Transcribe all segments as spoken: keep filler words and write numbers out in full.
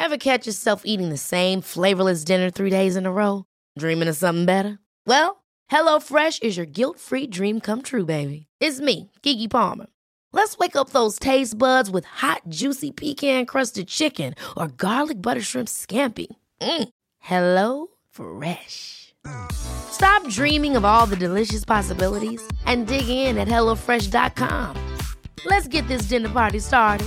Ever catch yourself eating the same flavorless dinner three days in a row? Dreaming of something better? Well, HelloFresh is your guilt-free dream come true, baby. It's me, Keke Palmer. Let's wake up those taste buds with hot, juicy pecan-crusted chicken or garlic butter shrimp scampi. Mm. Hello Fresh. Stop dreaming of all the delicious possibilities and dig in at hello fresh dot com. Let's get this dinner party started.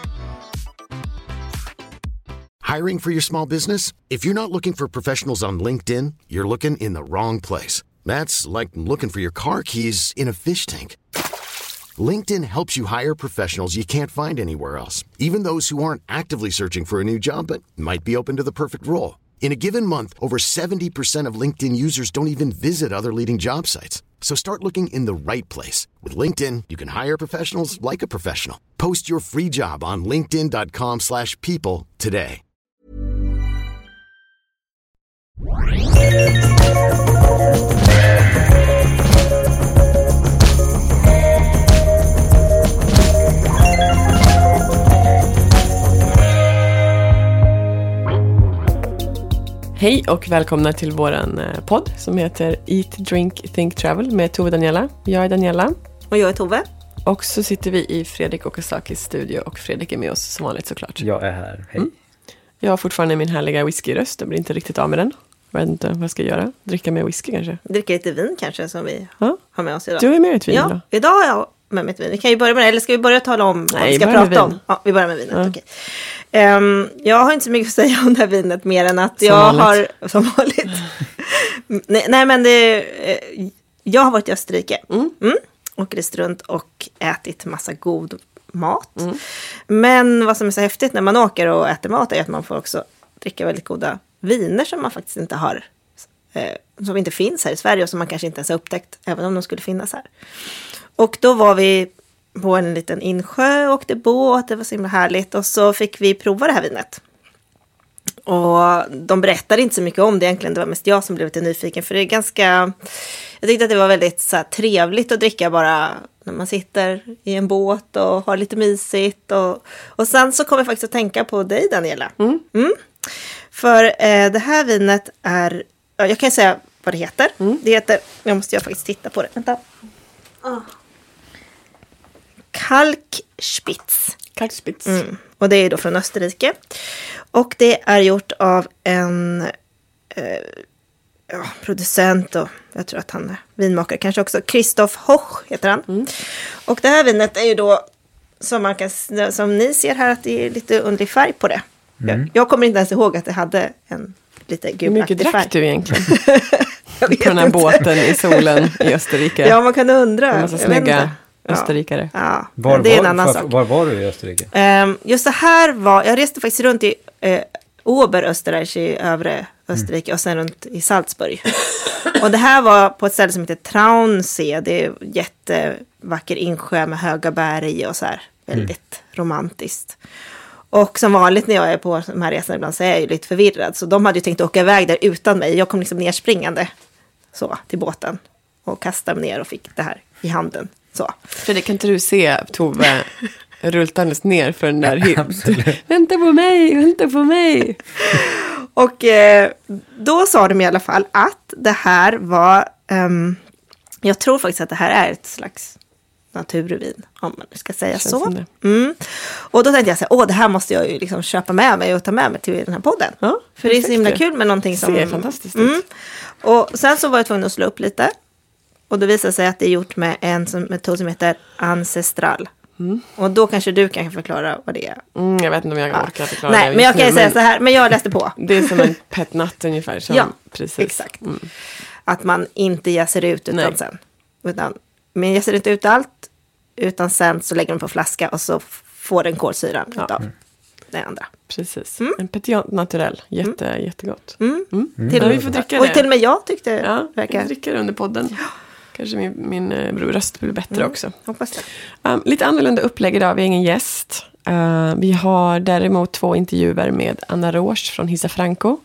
Hiring for your small business? If you're not looking for professionals on LinkedIn, you're looking in the wrong place. That's like looking for your car keys in a fish tank. LinkedIn helps you hire professionals you can't find anywhere else, even those who aren't actively searching for a new job but might be open to the perfect role. In a given month, over seventy percent of LinkedIn users don't even visit other leading job sites. So start looking in the right place. With LinkedIn, you can hire professionals like a professional. Post your free job on linkedin dot com slash people today. Hej och välkomna till våran podd som heter Eat, Drink, Think, Travel med Tove och Daniela. Jag är Daniela. Och jag är Tove. Och så sitter vi i Fredrik Okazakis studio och Fredrik är med oss som vanligt såklart. Jag är här, hej. Mm. Jag har fortfarande min härliga whiskyröst, jag blir inte riktigt av med den. Jag vet inte vad jag ska göra. Dricka mer whisky kanske. Dricka lite vin kanske som vi ja. har med oss idag. Du är med ett vin ja, då? Idag har jag med mitt vin. Vi kan ju börja med det. Eller ska vi börja tala om vad Nej, vi ska prata om? Ja, vi börjar med vinet. Ja. Okej. Um, jag har inte så mycket att säga om det här vinet mer än att som jag vanligt. har... Som vanligt. nej, nej, men det... Eh, jag har varit i Österrike. Mm. Mm, och rest runt och ätit massa god mat. Mm. Men vad som är så häftigt när man åker och äter mat är att man får också dricka väldigt goda viner som man faktiskt inte har... Eh, som inte finns här i Sverige och som man kanske inte ens har upptäckt även om de skulle finnas här. Och då var vi på en liten insjö och åkte båt, det var så himla härligt och så fick vi prova det här vinet. Och de berättade inte så mycket om det egentligen, det var mest jag som blev lite nyfiken för det är ganska, jag tyckte att det var väldigt så här, trevligt att dricka bara när man sitter i en båt och har lite mysigt och, och sen så kom jag faktiskt att tänka på dig Daniela. Mm. Mm. För eh, det här vinet är, jag kan säga vad det heter. Mm. Det heter, jag måste jag faktiskt titta på det. Vänta. Oh. Kalkspitz. Kalkspitz. Mm. Och det är då från Österrike. Och det är gjort av en eh, ja, producent och jag tror att han är vinmakare kanske också. Christoph Hoch heter han. Mm. Och det här vinet är ju då som, man kan, som ni ser här att det är lite underlig färg på det. Mm. Jag, jag kommer inte ens ihåg att det hade en lite gulaktig färg. Hur mycket drack du egentligen? På den här inte. båten i solen i Österrike. Ja, man kan undra. En massa snygga österrikare. Ja, ja. Var, det är en var, annan var, sak. Var var du i Österrike? Um, just det här var, jag reste faktiskt runt i uh, Oberösterreich i övre Österrike mm. och sen runt i Salzburg. Och det här var på ett ställe som heter Traunsee. Det är jättevacker insjö med höga berg och så här. Väldigt mm. romantiskt. Och som vanligt när jag är på de här resorna ibland så är jag ju lite förvirrad. Så de hade ju tänkt åka iväg där utan mig. Jag kom liksom nerspringande så, till båten. Och kastade mig ner och fick det här i handen. Så. Fredrik, kan inte du se Tove rultandes ner för den där hit? Vänta på mig, vänta på mig. Och eh, då sa de i alla fall att det här var... Um, jag tror faktiskt att det här är ett slags... naturvin, om man ska säga så. Mm. Och då tänkte jag så här, åh det här måste jag ju liksom köpa med mig och ta med mig till den här podden. Ja, för det är så himla kul med någonting som... Det är fantastiskt. Mm. Och sen så var jag tvungen att slå upp lite. Och då visade sig att det är gjort med en som, metod som heter Ancestral. Mm. Och då kanske du kan förklara vad det är. Mm, jag vet inte om jag orkar ja. förklara Nej, det. men jag kan nu, säga så här, men jag läste på. Det är som en petnat ungefär. Som, ja, precis. exakt. Mm. Att man inte jäser ut utan Nej. sen. Utan, men jäser inte ut allt. Utan sen så lägger de på flaska och så får den kolsyran ja. utav mm. det andra. Precis. Mm. En petit naturell. Jätte, mm. Jättegott. Mm. Mm. Mm. Till, mm. vi får dricka och det. till och med jag tyckte ja, det verkar. Vi dricker det under podden. Kanske min, min bror röst blir bättre mm. också. Hoppas det. Um, lite annorlunda upplägg idag. Vi har ingen gäst. Uh, vi har däremot två intervjuer med Anna Roche från Hisa Franco.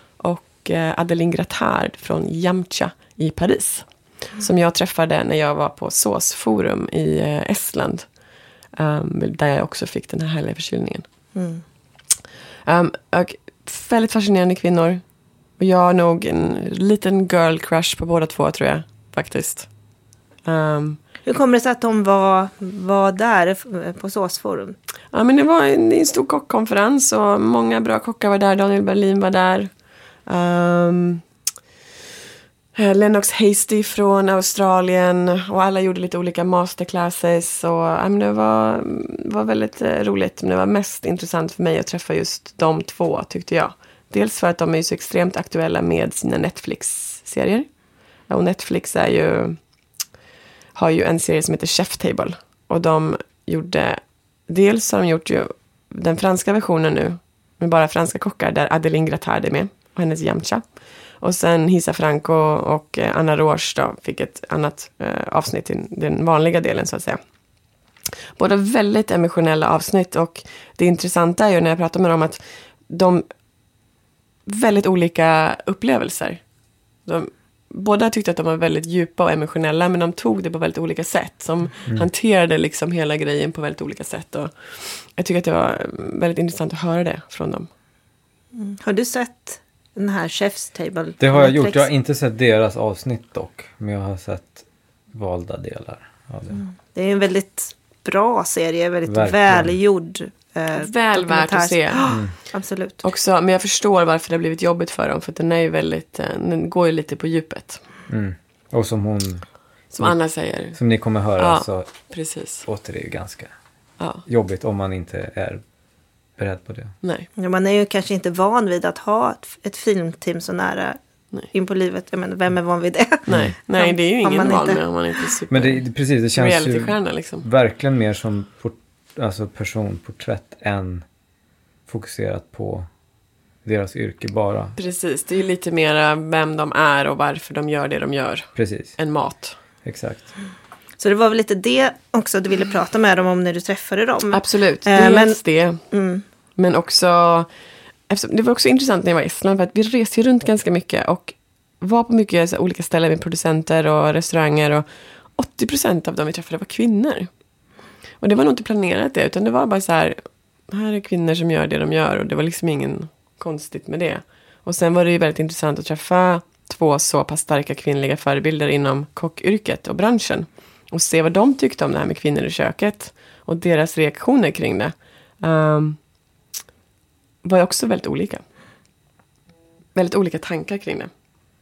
Och uh, Adeline Grattard från Yamcha i Paris. Mm. Som jag träffade när jag var på S O S Forum i uh, Estland. Um, där jag också fick den här härliga förkylningen. Mm. Um, och väldigt fascinerande kvinnor. Och jag har nog en liten girl crush på båda två, tror jag. Faktiskt. Um, Hur kommer det sig att de var, var där på Såsforum? Ja, men det var en, en stor kockkonferens och många bra kockar var där. Daniel Berlin var där. Um, Lennox Hasty från Australien. Och alla gjorde lite olika masterclasses. Och, ja, men det var, var väldigt roligt. Men det var mest intressant för mig att träffa just de två, tyckte jag. Dels för att de är så extremt aktuella med sina Netflix-serier. Och Netflix är ju, har ju en serie som heter Chef Table. Och de gjorde... Dels har de gjort ju den franska versionen nu. Med bara franska kockar. Där Adeline Gratard är med. Och hennes Yamcha. Och sen Hisa Franco och Anna Roche då fick ett annat eh, avsnitt i den vanliga delen, så att säga. Båda väldigt emotionella avsnitt. Och det intressanta är ju när jag pratar med dem att de... väldigt olika upplevelser. De, båda tyckte att de var väldigt djupa och emotionella, men de tog det på väldigt olika sätt. Som mm. hanterade liksom hela grejen på väldigt olika sätt. Och jag tycker att det var väldigt intressant att höra det från dem. Mm. Har du sett den här Chef's Table? Det har jag gjort. Jag har inte sett deras avsnitt dock. Men jag har sett valda delar av det. Mm. Det är en väldigt bra serie. Väldigt Verkligen. välgjord. Eh, Väl värt att se. Mm. Absolut. Också, men jag förstår varför det har blivit jobbigt för dem. För att den är ju väldigt, den går ju lite på djupet. Mm. Och som hon... Som Anna säger. Som ni kommer höra ja, så precis. låter det ju ganska ja. jobbigt om man inte är beredd på det. Nej. Ja, man är ju kanske inte van vid att ha ett, ett filmteam så nära Nej. in på livet. Jag menar, vem är van vid det? Nej, Nej det är ju ingen van med om man inte är super... Men det, precis, det känns ju liksom. verkligen mer som port, alltså personporträtt än fokuserat på deras yrke bara. Precis, det är ju lite mer vem de är och varför de gör det de gör. Precis. Än mat. Exakt. Så det var väl lite det också du ville prata med dem om när du träffade dem? Absolut, det är äh, men, det. Mm. Men också, det var också intressant när jag var i Estland för att vi reste ju runt ganska mycket och var på mycket så, olika ställen med producenter och restauranger och åttio procent av dem vi träffade var kvinnor. Och det var nog inte planerat det, utan det var bara så här, här är kvinnor som gör det de gör och det var liksom ingen konstigt med det. Och sen var det ju väldigt intressant att träffa två så pass starka kvinnliga förebilder inom kockyrket och branschen. Och se vad de tyckte om det här med kvinnor i köket. Och deras reaktioner kring det. Um, var också väldigt olika. Väldigt olika tankar kring det.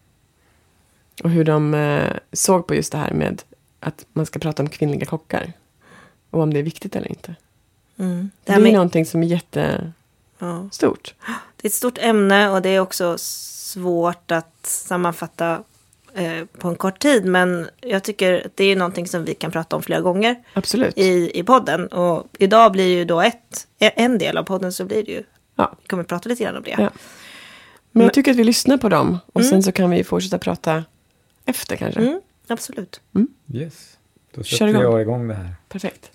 Och hur de uh, såg på just det här med att man ska prata om kvinnliga kockar. Och om det är viktigt eller inte. Mm. Det, det är med... någonting som är jättestort. Ja. Det är ett stort ämne och det är också svårt att sammanfatta eh, på en kort tid. Men jag tycker det är någonting som vi kan prata om flera gånger. Absolut. I, i podden. Och idag blir ju då ett, en del av podden så blir det ju. Ja. Vi kommer prata lite grann om det. Ja. Men jag tycker att vi lyssnar på dem. Och mm. sen så kan vi fortsätta prata efter kanske. Mm, absolut. Mm. Yes. Då sätter igång. jag igång det här. Perfekt.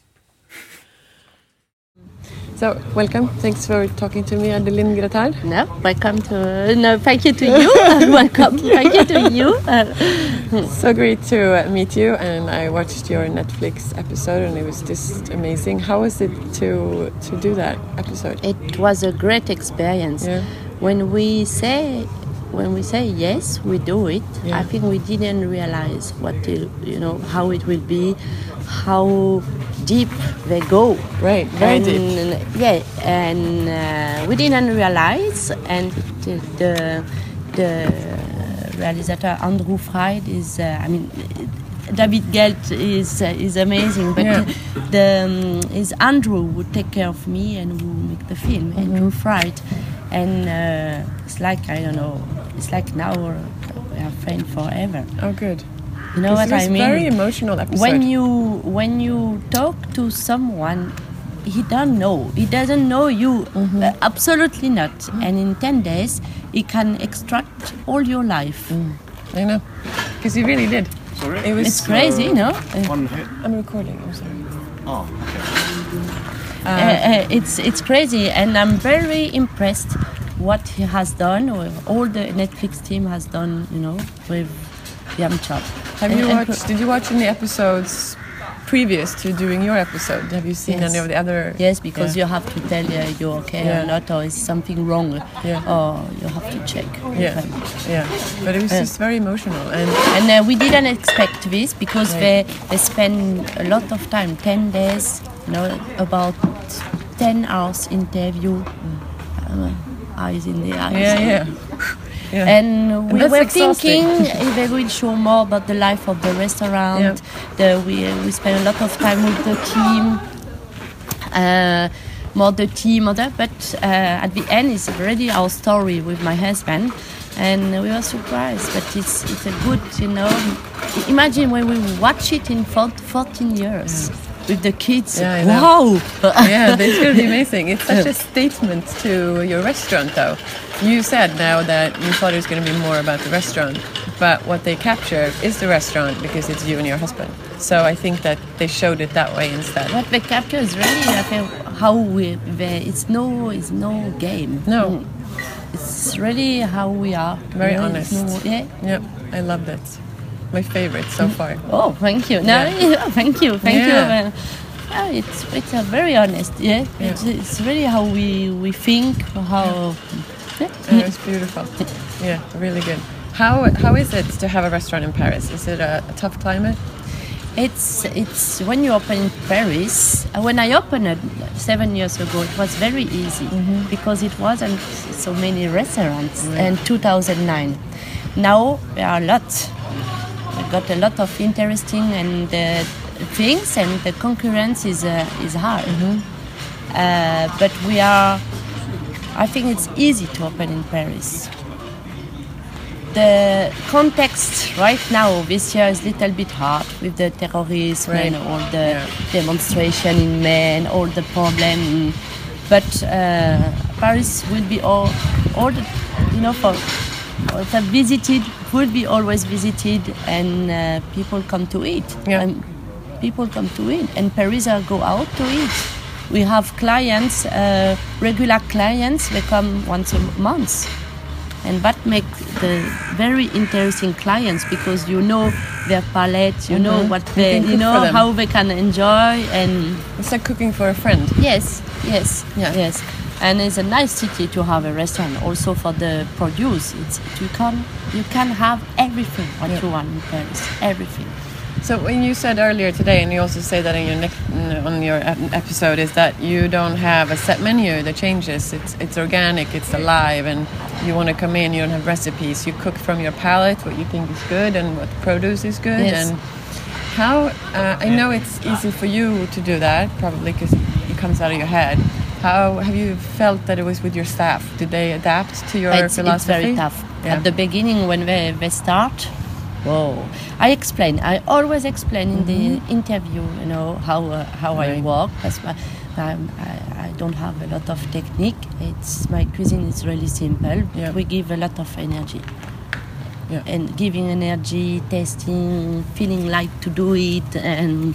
So, welcome. Thanks for talking to me, Adeline Gratard. No, welcome to... No, thank you to you. Welcome. Thank you to you. So great to meet you. And I watched your Netflix episode and it was just amazing. How was it to to do that episode? It was a great experience. Yeah. When we say... When we say yes, we do it. Yeah. I think we didn't realize what it, you know, how it will be, how deep they go. Right, very and, deep. Yeah, and uh, we didn't realize. And the the, the realizator Andrew Fried is, uh, I mean, David Gelt is uh, is amazing, but yeah. the um, is Andrew who take care of me and who make the film. Mm-hmm. Andrew Fried. And uh, it's like, I don't know, it's like now we're, we are friends forever. Oh, good. You know what I mean? It's a very emotional episode. When you, when you talk to someone, he don't know. He doesn't know you. Mm-hmm. Uh, absolutely not. Mm-hmm. And in ten days, he can extract all your life. Mm. I know. Because he really did. Sorry? It was it's crazy, uh, no? One hit. I'm recording, I'm sorry. Oh, okay. Uh, uh, it's it's crazy, and I'm very impressed what he has done, or all the Netflix team has done, you know, with Yamcha. Have and, you and watched? Did you watch any episodes previous to doing your episode? Have you seen Yes. any of the other? Yes, because Yeah. you have to tell uh, you're okay Yeah. or not, or is something wrong, Yeah. or you have to check. Yeah, yeah. But it was Yeah. just very emotional, and And uh, we didn't expect this because Right. they, they spend a lot of time, ten days, you know, about ten hours interview, uh, eyes in the eyes. yeah, yeah, yeah. And we that's were exhausting. thinking if they will show more about the life of the restaurant. Yeah. The, we, we spent a lot of time with the team, uh, more the team, other, but uh, at the end it's already our story with my husband. And we were surprised, but it's it's a good, you know. Imagine when we watch it in fourteen years with the kids. Yeah, I know. Wow! Yeah, it's going to be amazing. It's such a statement to your restaurant, though. You said now that you thought it was going to be more about the restaurant, but what they captured is the restaurant because it's you and your husband. So I think that they showed it that way instead. What they capture is really, I think, how we. They, it's no, it's no game. No. Mm. It's really how we are. Very Really, honest. no- yeah. Yep, I love that. My favorite so far. Oh, thank you. No, Yeah. yeah, thank you, thank Yeah. you. Uh, yeah, it's it's uh, very honest. Yeah, Yeah. It's, it's really how we we think. How. Yeah. Yeah, it's beautiful. Yeah, really good. How how is it to have a restaurant in Paris? Is it a, a tough climate? It's it's when you open in Paris. uh, When I opened it seven years ago, it was very easy because it wasn't so many restaurants. In two thousand nine, now there are a lot. We got a lot of interesting and uh, things, and the concurrence is uh, is hard. Uh, but we are. I think it's easy to open in Paris. The context right now this year is a little bit hard with the terrorism Right. and all the Yeah. demonstration in May and all the problem. But uh, Paris will be all, all the, you know, for, for visited, will be always visited, and uh, people come to eat. Yeah. And people come to eat, and Parisians go out to eat. We have clients, uh, regular clients, they come once a month. And that makes the very interesting clients because you know their palate, you know what You they, can you cook know for them. how they can enjoy, and It's like cooking for a friend. yes, yes, Yeah. yes. And it's a nice city to have a restaurant. Also for the produce, it's you can you can have everything what Yeah. you want in Paris, everything. So when you said earlier today, and you also say that in your next on your ep- episode, is that you don't have a set menu that changes. It's it's organic, it's alive, and you want to come in. You don't have recipes. You cook from your palate what you think is good and what produce is good. Yes. And how uh, I know it's easy for you to do that, probably because it comes out of your head. How have you felt that it was with your staff? Did they adapt to your It's, it's philosophy? very tough. Yeah. At the beginning, when they, they start, whoa! I explain. I always explain in the interview, you know, how uh, how I Right. work. Because my, I'm- I, I don't have a lot of technique. It's my cuisine is really simple. Yeah. We give a lot of energy. Yeah. And giving energy, tasting, feeling like to do it, and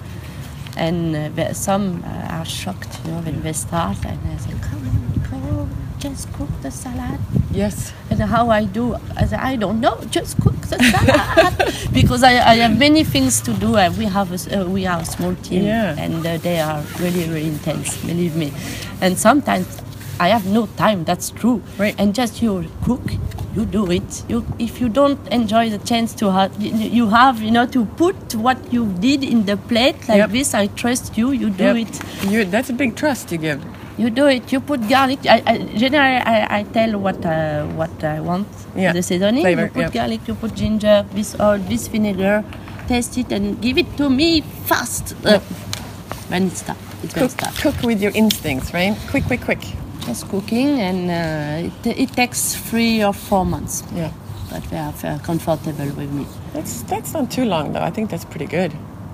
and uh, there- some uh, are shocked, you know, when they start, and I say, "Come on, go, just cook the salad." Yes. And how I do, I, say, I don't know, just cook the salad because I, I have many things to do. Uh, we have a, s- uh, we are a small team, Yeah. and uh, they are really really intense. Believe me. And sometimes I have no time. That's true. Right. And just you cook, you do it. You if you don't enjoy the chance to have, you, you have you know to put what you did in the plate like Yep. this. I trust you. You do Yep. it. You, that's a big trust you give. You do it. You put garlic. I, I, generally, I, I tell what uh, what I want. Yeah. The seasoning. Flavor, You put yeah. garlic. You put ginger. This oil. This vinegar. Taste it and give it to me fast. Uh, when it's done, it's going Cook, to start. cook with your instincts, right? Quick, quick, quick. Just cooking, and uh, it, it takes three or four months. Yeah. But they are very comfortable with me. That's that's not too long though. I think that's pretty good.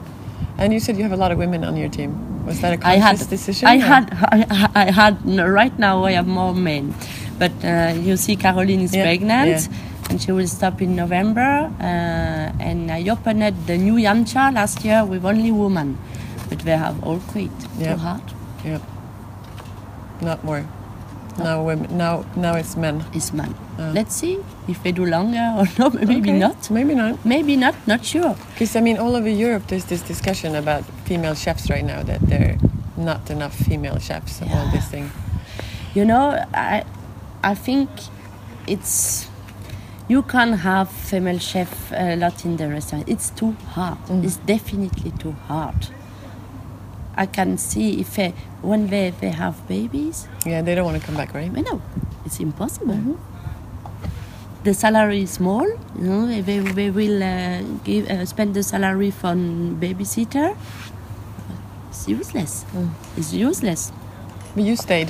And you said you have a lot of women on your team. Was that a I conscious had, decision? I or- had, I, I had. no, Right now, I have more men, but uh, you see, Caroline is Yeah, pregnant, yeah. and she will stop in November. Uh, and I opened the new Yamcha last year with only women, but they have all quit. Yeah. Too hard. Yeah. Not more. Now women. Now now it's men. It's men. Uh. Let's see if they do longer or not. Maybe Okay. not. Maybe not. Maybe not. Not sure. Because I mean, all over Europe, there's this discussion about female chefs right now that there are not enough female chefs and all Yeah. this thing. You know, I, I think it's you can have female chef a lot in the restaurant. It's too hard. It's definitely too hard. I can see if uh, when they, they have babies, Yeah, they don't want to come back, right? I know it's impossible. The salary is small. You know, they, they will uh, give uh, spend the salary on babysitter. It's useless. It's useless. But you stayed.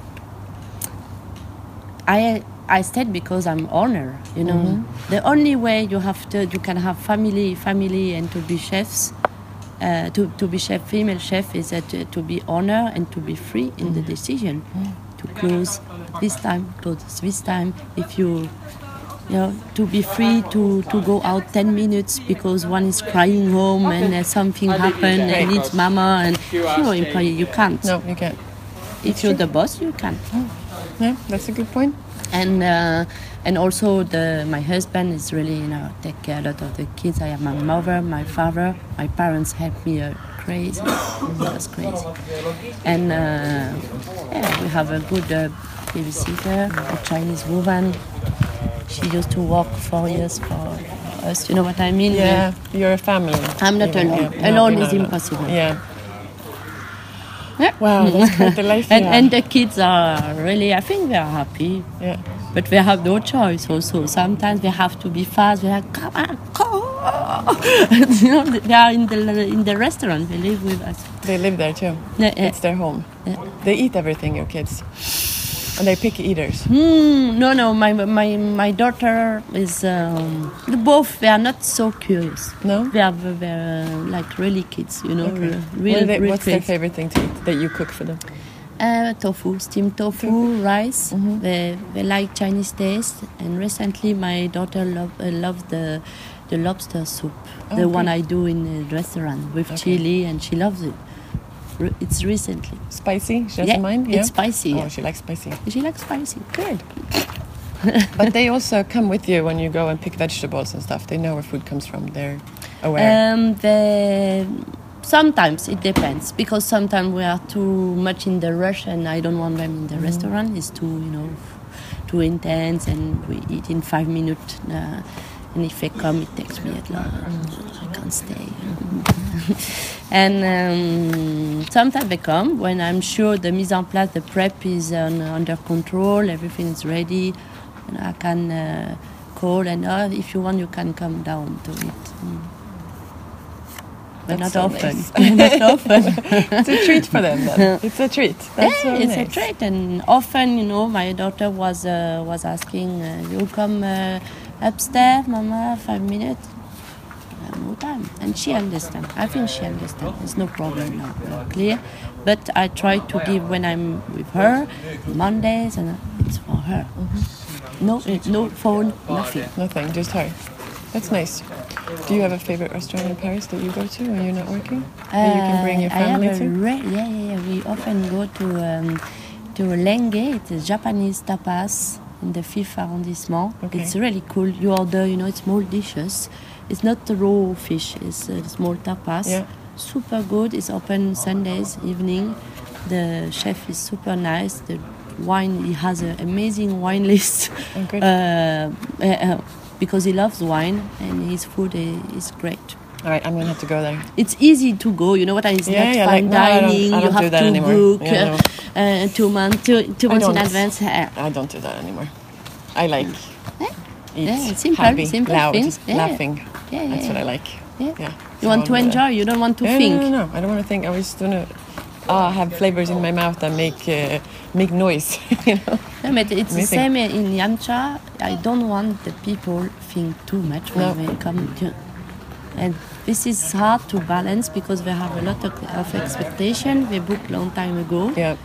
I I stayed because I'm honor. You know, the only way you have to you can have family family and to be chefs. Uh, to, to be chef, female chef is uh, to, to be honor and to be free in the decision to close this time, close this time. If you, you know, to be free to, to go out ten minutes because one is crying home and uh, something happened and needs mama and you're employee, you can't. No, you can't. If you're the boss, you can. Yeah, that's a good point. And uh, and also the my husband is really, you know, take care a lot of the kids. I have my mother, my father, my parents help me uh, crazy. That's crazy. And uh, yeah, we have a good uh, babysitter, a Chinese woman. She used to work four years for us. You know what I mean? Yeah, you're a family. I'm not Even, alone. yeah. No, Alone you're is not alone. impossible. Yeah. Yeah. Wow, that's quite the life you and, have. and the kids are really, I think they are happy. Yeah. But they have no choice also. Sometimes they have to be fast. They're like, come on, come. You know, they are in the in the restaurant. They live with us. They live there too. Yeah, yeah. It's their home. Yeah. They eat everything, your kids. And they're picky eaters. Hmm, no, no. My my my daughter is um, both. They are not so curious. No? They are they're uh, like really kids. You know, Okay. re- What real, are they- real what's their kids. favorite thing to eat that you cook for them? Uh, tofu, steamed tofu, rice. They, they like Chinese taste. And recently, my daughter love, uh, loves the the lobster soup, Oh, the one good. I do in the restaurant with Okay. chili, and she loves it. Re- It's recently. Spicy? She doesn't Yeah, mind? it's spicy, Oh, yeah. she likes spicy. She likes spicy. Good. But they also come with you when you go and pick vegetables and stuff. They know where food comes from. They're aware. Um, the, sometimes it depends because sometimes we are too much in the rush, and I don't want them in the restaurant. It's too, you know, too intense, and we eat in five minutes. Uh, and if they come, it takes me a lot. I can't stay. And um, sometimes they come when I'm sure the mise en place, the prep is on, under control, everything is ready, and I can uh, call and uh, if you want, you can come down to it. Mm. But That's not so often. nice. Not often. It's a treat for them then. It's a treat. That's so Yeah, it's nice. a treat, and often, you know, my daughter was uh, was asking, uh, "You come uh, upstairs, Mama, five minutes." Uh, no time, and she understands. I think she understands. There's no problem now, uh, clear. But I try to give when I'm with her Mondays, and it's for her. No, uh, no phone, nothing. Nothing, just her. That's nice. Do you have a favorite restaurant in Paris that you go to when you're not working? That you can bring your Uh, I have family a to? re- yeah, yeah, yeah. We often go to um, to Lenge. It's a Japanese tapas in the fifth arrondissement. Okay. It's really cool. You order, you know, it's small dishes. It's not the raw fish. It's uh, small tapas. Yeah. Super good. It's open Sundays evening. The chef is super nice. The wine, he has an amazing wine list. Oh, good. Uh, uh, uh, because he loves wine and his food uh, is great. All right, I'm going to have to go there. It's easy to go, you know what? It's Yeah, not yeah, fine like, no, I don't- dining. I You don't do have that to anymore. book Yeah, uh, uh, two months, two, two I months in don't. advance. Uh, I don't do that anymore. I like eat, yeah, it's simple, happy, simple loud, things. Yeah. laughing. Yeah, yeah, That's what yeah. I like. Yeah. Yeah. You so want I'll to do that. enjoy. You don't want to Yeah, think. No, no, no. I don't want to think. I was going to uh, have flavors in my mouth that make uh, make noise. You know. No, but it's the Amazing. same in Yamcha. I don't want the people think too much when No. they come to. And this is hard to balance because they have a lot of, of expectation. They booked long time ago. Yeah.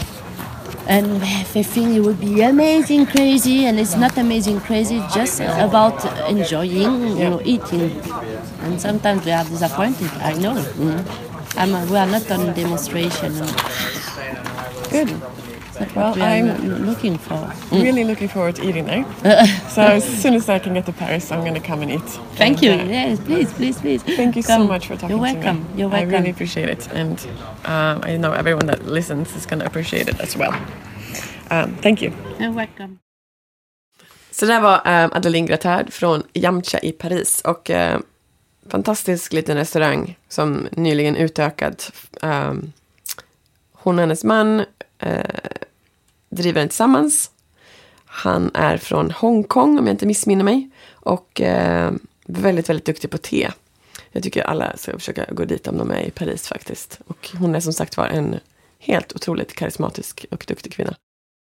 And they think it would be amazing crazy, and it's not amazing crazy, just about enjoying, you know, eating. And sometimes they are disappointed, I know. Mm. I'm, we are not on demonstration. No. Good. That's Well, what we are I'm- looking for. Really looking forward to eating there. So as soon as I can get to Paris, I'm going to come and eat. Thank And, you. uh, Yes, please, please, please. Thank you so Come. much for talking You're to me. welcome. You're welcome. I really appreciate it. And um, I know everyone that listens is going to appreciate it as well. Um, thank you. You're welcome. Så där var um, Adeline Gratard från Yamcha i Paris. Och uh, fantastisk liten restaurang som nyligen utökad. Um, hon och hennes man uh, driver den tillsammans. Han är från Hongkong om jag inte missminner mig. Och uh, väldigt, väldigt duktig på te. Jag tycker alla ska försöka gå dit om de är i Paris faktiskt. Och hon är som sagt var en helt otroligt karismatisk och duktig kvinna.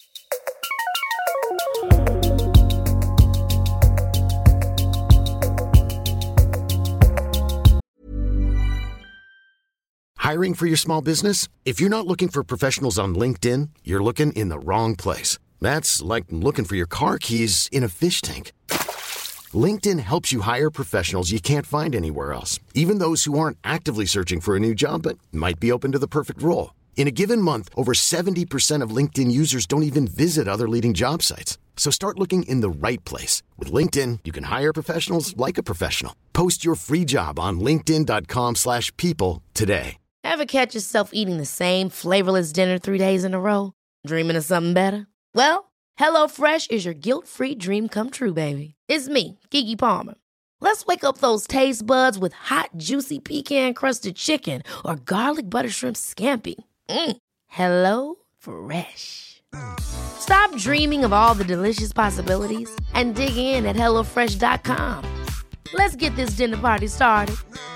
Hiring for your small business? If you're not looking for professionals on LinkedIn, you're looking in the wrong place. That's like looking for your car keys in a fish tank. LinkedIn helps you hire professionals you can't find anywhere else, even those who aren't actively searching for a new job but might be open to the perfect role. In a given month, over seventy percent of LinkedIn users don't even visit other leading job sites. So start looking in the right place. With LinkedIn, you can hire professionals like a professional. Post your free job on linkedin dot com slash people today. Ever catch yourself eating the same flavorless dinner three days in a row? Dreaming of something better? Well, HelloFresh is your guilt-free dream come true, baby. It's me, Keke Palmer. Let's wake up those taste buds with hot, juicy pecan-crusted chicken or garlic butter shrimp scampi. Mm. Hello Fresh. Stop dreaming of all the delicious possibilities and dig in at hello fresh dot com. Let's get this dinner party started.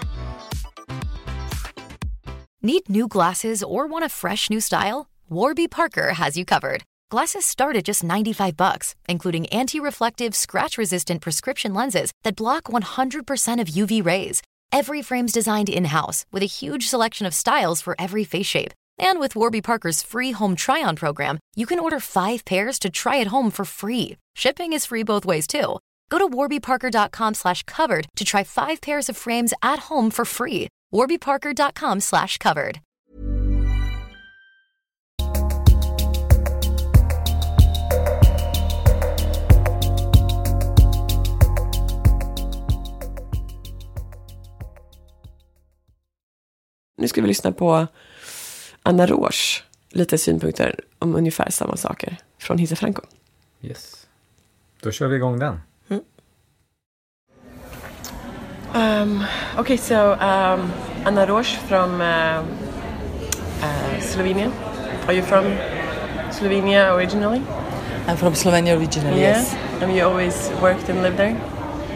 Need new glasses or want a fresh new style? Warby Parker has you covered. Glasses start at just ninety-five bucks, including anti-reflective, scratch-resistant prescription lenses that block one hundred percent of U V rays. Every frame's designed in-house with a huge selection of styles for every face shape. And with Warby Parker's free home try-on program, you can order five pairs to try at home for free. Shipping is free both ways, too. Go to warby parker dot com slash covered to try five pairs of frames at home for free. warby parker dot com slash covered. Nu ska vi lyssna på Anna Roche. Lite synpunkter om ungefär samma saker från Hisa Franco. Yes. Då kör vi igång den. Um, okay, so um, Anna Roche from uh, uh, Slovenia. Are you from Slovenia originally? I'm from Slovenia originally, Yeah. yes. Have you always worked and lived there?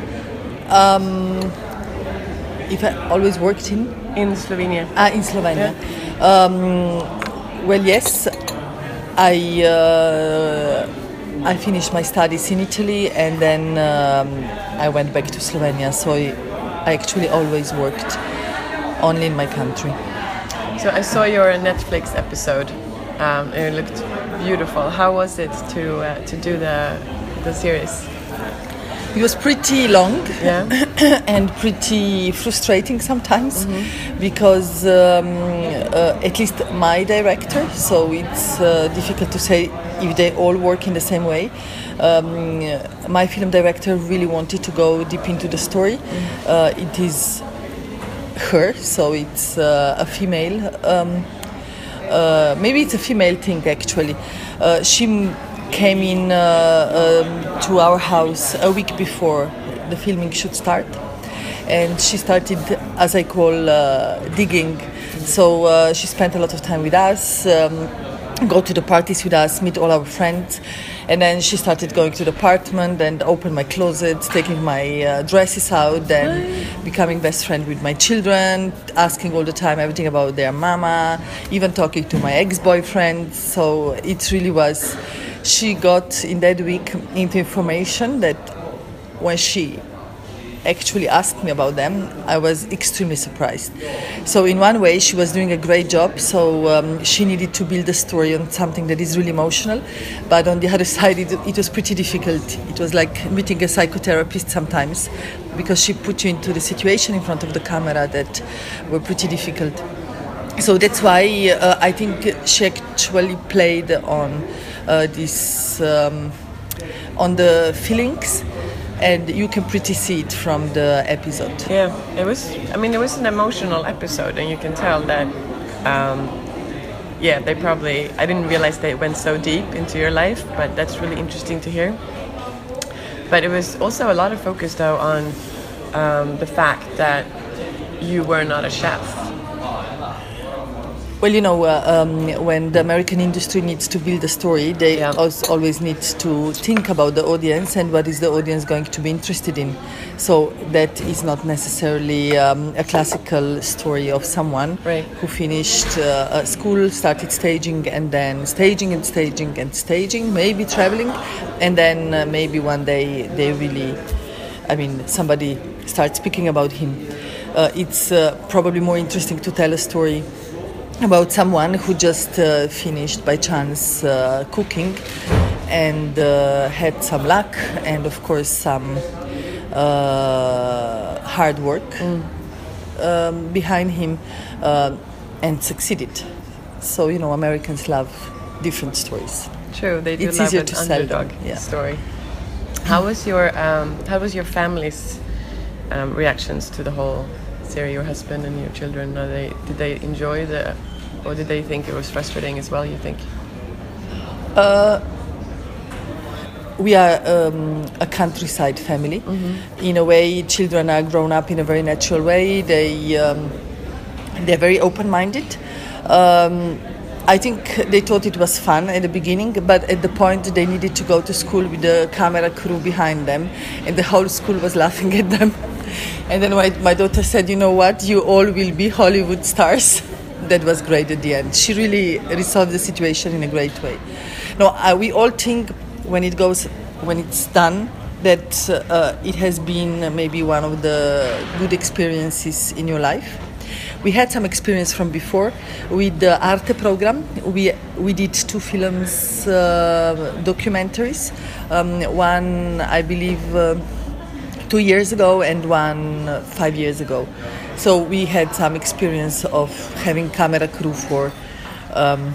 Um, if I always worked in? In Slovenia. Ah, in Slovenia. Um, well, yes. I uh, I finished my studies in Italy and then um, I went back to Slovenia. So I, I actually always worked only in my country. So I saw your Netflix episode. Um, and it looked beautiful. How was it to uh, to do the the series? It was pretty long Yeah. and pretty frustrating sometimes because um, uh, at least my director, so it's uh, difficult to say if they all work in the same way. Um, my film director really wanted to go deep into the story. Uh, it is her, so it's uh, a female. Um, uh, maybe it's a female thing actually. Uh, she m- came in uh, um, to our house a week before the filming should start, and she started, as I call, uh, digging. So uh, she spent a lot of time with us, um, go to the parties with us, meet all our friends, and then she started going to the apartment and open my closet, taking my uh, dresses out, then becoming best friend with my children, asking all the time everything about their mama, even talking to my ex-boyfriend. So it really was. She got in that week into information that when she actually asked me about them, I was extremely surprised. So in one way, she was doing a great job. So um, she needed to build a story on something that is really emotional. But on the other side, it, it was pretty difficult. It was like meeting a psychotherapist sometimes, because she put you into the situation in front of the camera that were pretty difficult. so that's why uh, I think she actually played on uh, this um, on the feelings, and you can pretty see it from the episode. Yeah, it was. I mean, it was an emotional episode, and you can tell that. Um, yeah, they probably. I didn't realize they went so deep into your life, but that's really interesting to hear. But it was also a lot of focus, though, on um, the fact that you were not a chef. Well, you know, uh, um, when the American industry needs to build a story, they Yeah. also always need to think about the audience and what is the audience going to be interested in. So that is not necessarily um, a classical story of someone Right. who finished uh, school, started staging, and then staging and staging and staging, maybe traveling, and then uh, maybe one day they really, I mean, somebody starts speaking about him. Uh, it's uh, probably more interesting to tell a story about someone who just uh, finished by chance uh, cooking and uh, had some luck and of course some uh, hard work mm. um, behind him uh, and succeeded. So, you know, Americans love different stories. True, they do It's love easier an to sell underdog them, yeah. story. How was your um, How was your family's um, reactions to the whole series? Your husband and your children, are they did they enjoy the, or did they think it was frustrating as well? You think? Uh, we are um, a countryside family. Mm-hmm. In a way, children are grown up in a very natural way. They um, they're very open-minded. Um, I think they thought it was fun at the beginning, but at the point they needed to go to school with the camera crew behind them, and the whole school was laughing at them. And then my, my daughter said, you know what, you all will be Hollywood stars. That was great at the end. She really resolved the situation in a great way. No, uh, we all think when it goes, when it's done, that uh, it has been maybe one of the good experiences in your life. We had some experience from before with the Arte program. We we did two films, uh, documentaries. Um, one, I believe, uh, two years ago, and one uh, five years ago. So we had some experience of having camera crew for um,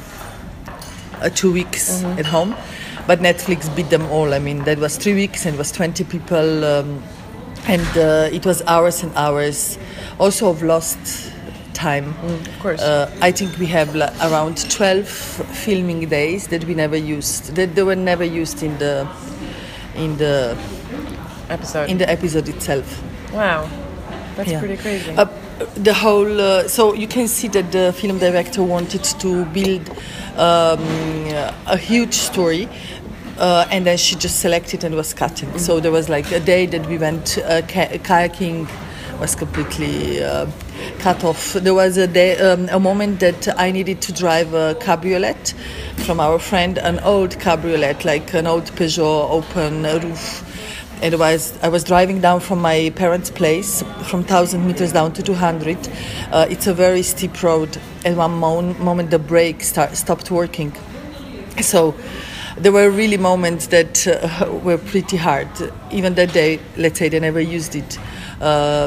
uh, two weeks mm-hmm. at home. But Netflix beat them all. I mean, that was three weeks and it was twenty people, um, and uh, it was hours and hours, also of lost time. Mm, of course. Uh, I think we have like around twelve filming days that we never used. That they were never used in the in the episode. In the episode itself. Wow, that's yeah. pretty crazy. Uh, the whole. Uh, so you can see that the film director wanted to build um, a huge story. Uh, and then she just selected and was cutting. Mm-hmm. So there was like a day that we went uh, ka- kayaking was completely uh, cut off. There was a day, um, a moment that I needed to drive a cabriolet from our friend, an old cabriolet, like an old Peugeot open roof. And it was, I was driving down from my parents' place from one thousand meters down to two hundred. Uh, it's a very steep road. At one mo- moment the brake start, stopped working. So there were really moments that uh, were pretty hard. Even that day, let's say, they never used it. Uh,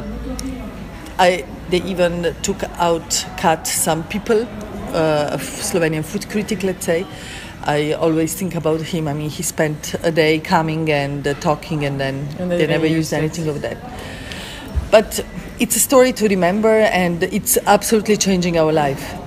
I they even took out, cut some people, uh, a Slovenian food critic, let's say. I always think about him. I mean, he spent a day coming and uh, talking, and then and they, they never used it. anything of that. But it's a story to remember, and it's absolutely changing our life.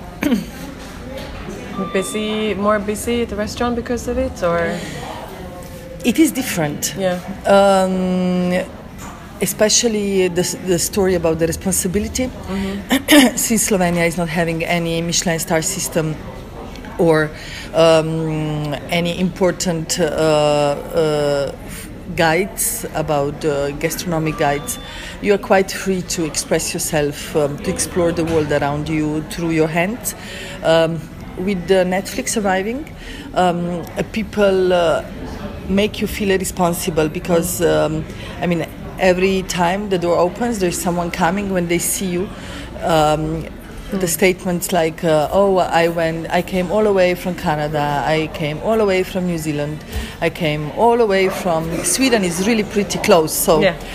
Busy, more busy at the restaurant because of it, or? It is different. Yeah. Um, especially the the story about the responsibility. Mm-hmm. Since Slovenia is not having any Michelin star system or um, any important uh, uh, guides about uh, gastronomic guides, you are quite free to express yourself, um, to explore the world around you through your hands. Um, with the Netflix arriving, um, uh, people uh, make you feel responsible because, um, I mean, every time the door opens, there's someone coming. When they see you, um, the statements like, uh, "Oh, I went, I came all the way from Canada. I came all the way from New Zealand. I came all the way from Sweden." Is really pretty close. So, yeah.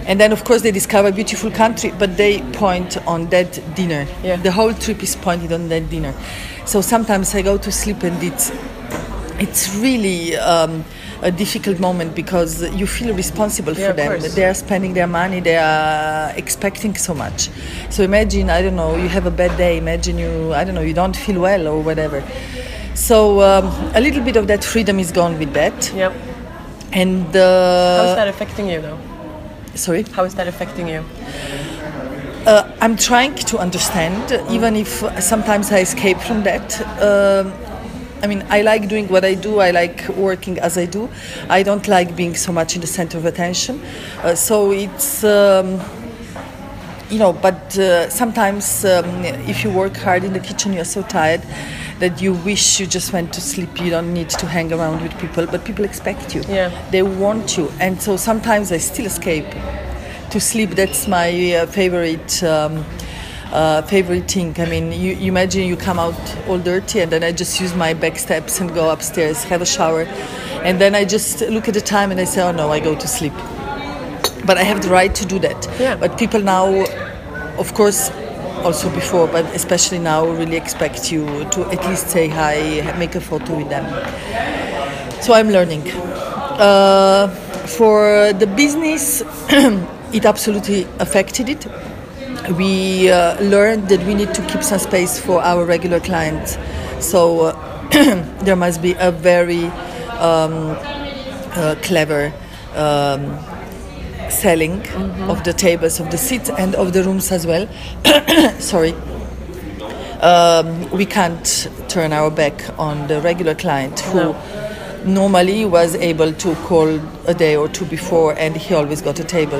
And then, of course, they discover a beautiful country, but they point on that dinner. Yeah. The whole trip is pointed on that dinner. So sometimes I go to sleep and it's, it's really um, a difficult moment because you feel responsible Yeah, for of them. course. They are spending their money, they are expecting so much. So imagine, I don't know, you have a bad day, imagine you, I don't know, you don't feel well or whatever. So um, a little bit of that freedom is gone with that. Yep. And uh, How's that affecting you, though? sorry? How is that affecting you? Uh, I'm trying to understand, even if sometimes I escape from that. Um, I mean, I like doing what I do. I like working as I do. I don't like being so much in the center of attention. Uh, so it's, um, you know, but uh, sometimes um, if you work hard in the kitchen, you're so tired that you wish you just went to sleep. You don't need to hang around with people, but people expect you. Yeah. They want you. And so sometimes I still escape to sleep. That's my uh, favorite um, uh, favorite thing. I mean, you, you imagine you come out all dirty and then I just use my back steps and go upstairs, have a shower. And then I just look at the time and I say, oh no, I go to sleep. But I have the right to do that. Yeah. But people now, of course, also before, but especially now, really expect you to at least say hi, make a photo with them. So I'm learning. Uh, for the business, it absolutely affected it. We uh, learned that we need to keep some space for our regular clients. So uh, there must be a very um, uh, clever um, selling mm-hmm. of the tables, of the seats, and of the rooms as well. Sorry. Um, we can't turn our back on the regular client who No. normally was able to call a day or two before and he always got a table.